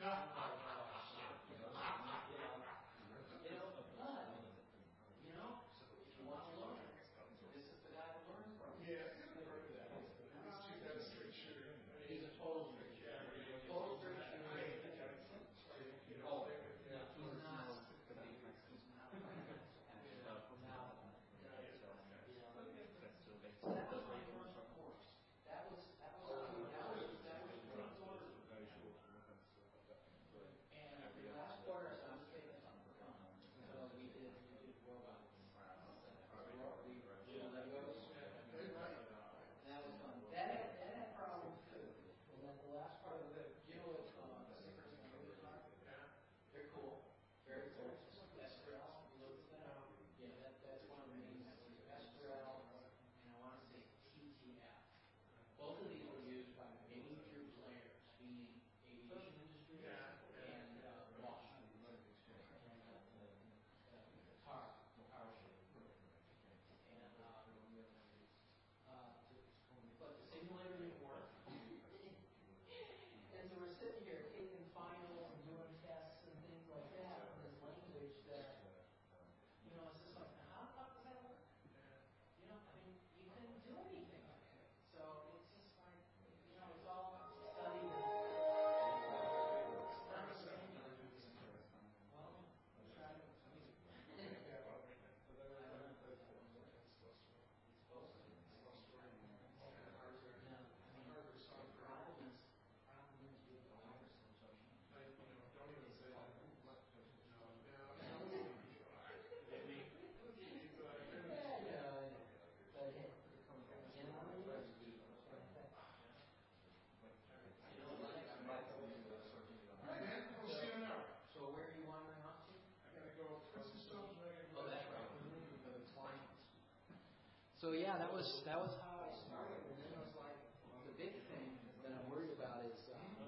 So yeah, that was how I started, and then it was like the big thing that I'm worried about is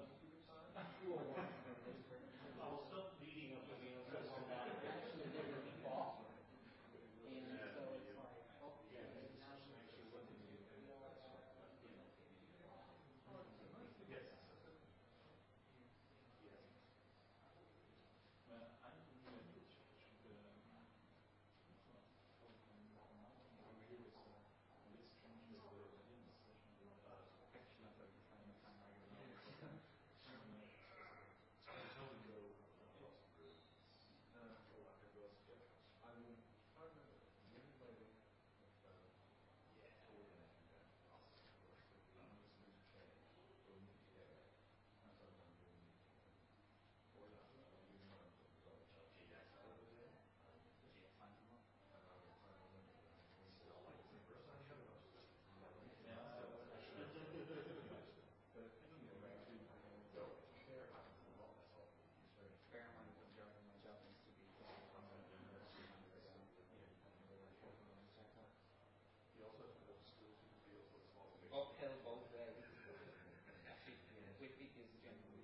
I'll stop leading up to the actually did in the fall, and so it's like okay, now she actually what to do. Uphill both ways. Actually, with is generally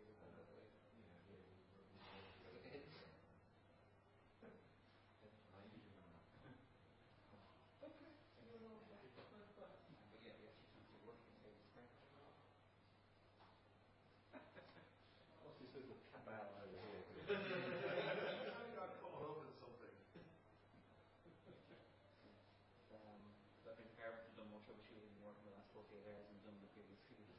I've been preparing to done more troubleshooting work in the last 48 hours than done the previous few weeks.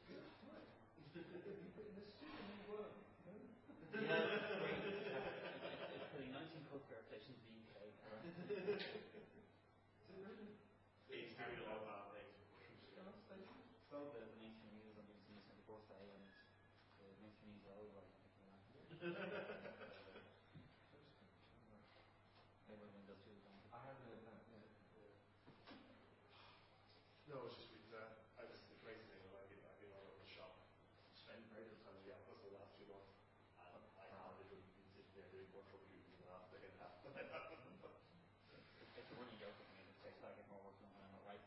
It's putting 19 code verifications being paid. It's very low about things. Well, the mainstream users on BBC 24 say, and the mainstream users are all right. Maybe Windows 2 don't. I have no, it's just with I just the crazy thing. I've been all over the shop, spending very little time in the office the last 2 months, and I have literally been sitting there doing more troubleshooting in the last day and a half than I have in the past. It's a running joke with me. It takes like more work than I'm not writing.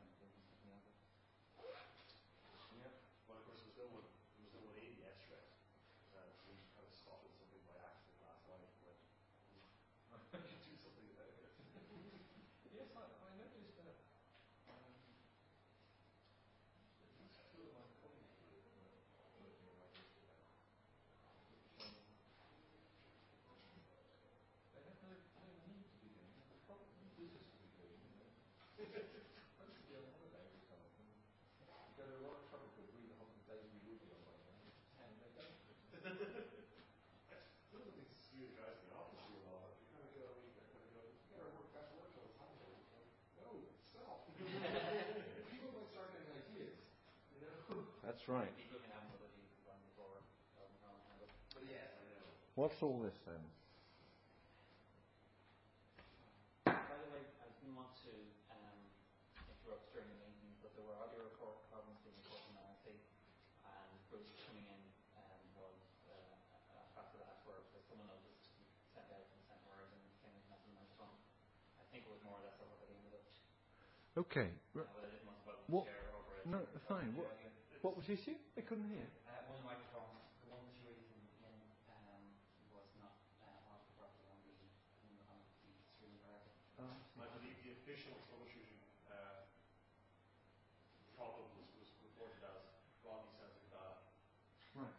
Yeah. Well, of course, there was no one in the extract. We kind of spotted something by accident last night. But I could do something about it. Yes, I noticed that. At least 2 of my colleagues were working on it. right. People can have another deal from before. But yes, I know. What's all this then? By the way, I didn't want to interrupt during the meeting, but there were audio problems being recorded on RC, and Bruce coming in was after that where someone noticed he sent out and sent words and came in as a nice one. I think it was more or less over the end of it. Okay. But I didn't want to What? share over it. No, fine. What was the issue? They couldn't hear. One microphone, the one that you were using in was not on properly on the streaming directly. I believe the official troubleshooting problem was reported as wrongly censored data. Right.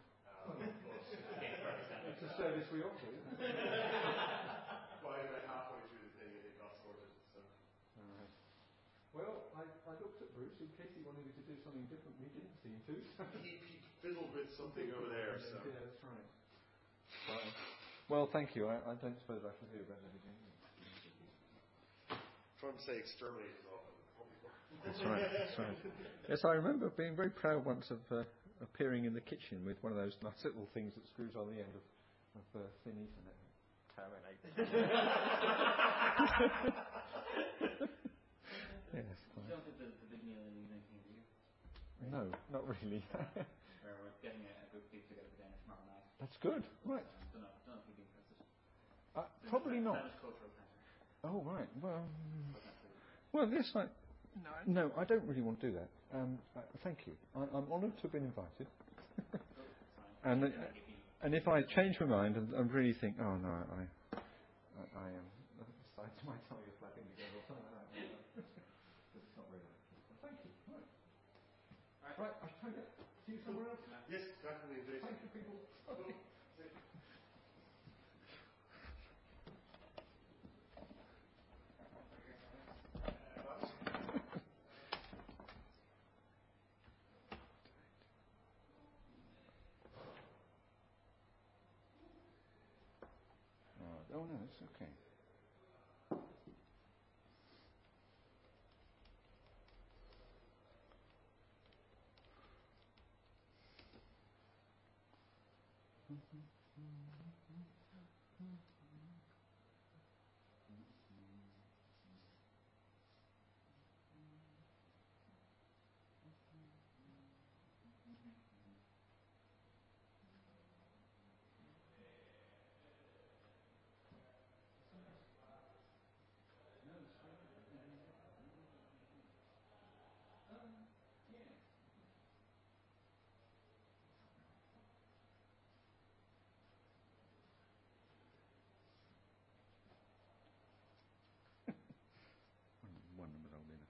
It's a service we offer, isn't it? By about halfway through the thing, it got sorted. So. All right. Well, I looked at Bruce in case he wanted me to do something different. He didn't seem to. he fiddled with something over there. So. Yeah, that's right. Well, thank you. I don't suppose I should do better again. Trying to say exterminate is often. That's right. That's right. Yes, I remember being very proud once of appearing in the kitchen with one of those nice little things that screws on the end of thin Ethernet. Terminate. Yes. You don't think the big meal in the evening thing, do you? No, not really. We're getting a group of people together for dinner tomorrow night. That's good. Right. Don't know if you'd be interested. Probably not. Spanish Cultural Centre. Oh, right. Well, yes, no, I don't really want to do that. Thank you. I'm honoured to have been invited. And if I change my mind and really think, oh no, I am sides of my tongue are flapping together or something like that. It's not really likely. Well, thank you. Right. I should try to see you somewhere else. Yes, definitely. Thank you, people. Okay. Oh no, it's okay. One number old enough.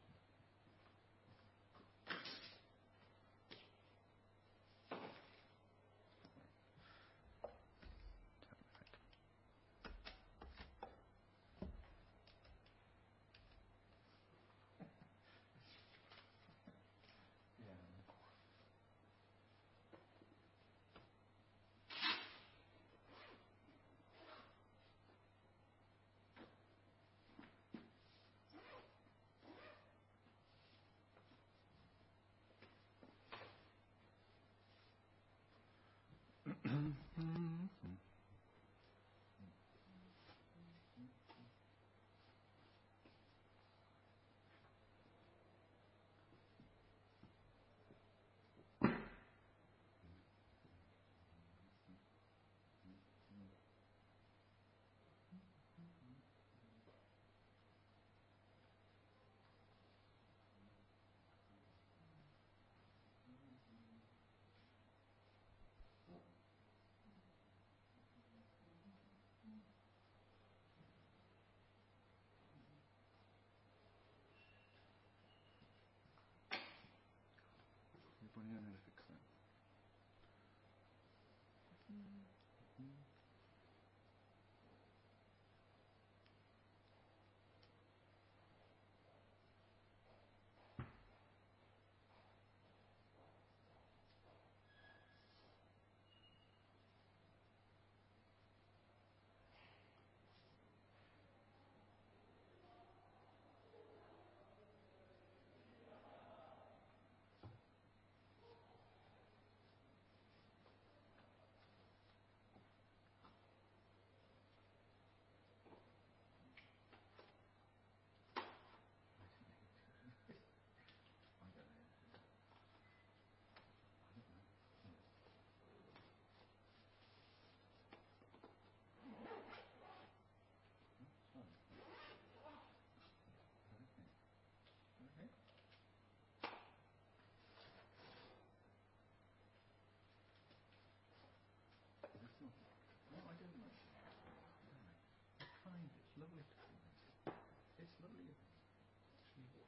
Everybody know how to fix that? don't I? I find it's lovely to comment. It's lovely of you. Actually.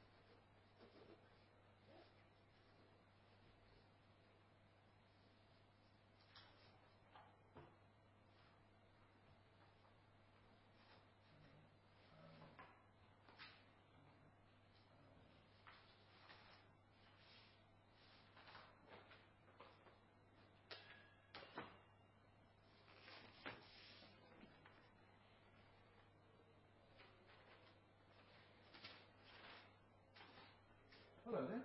Hello there.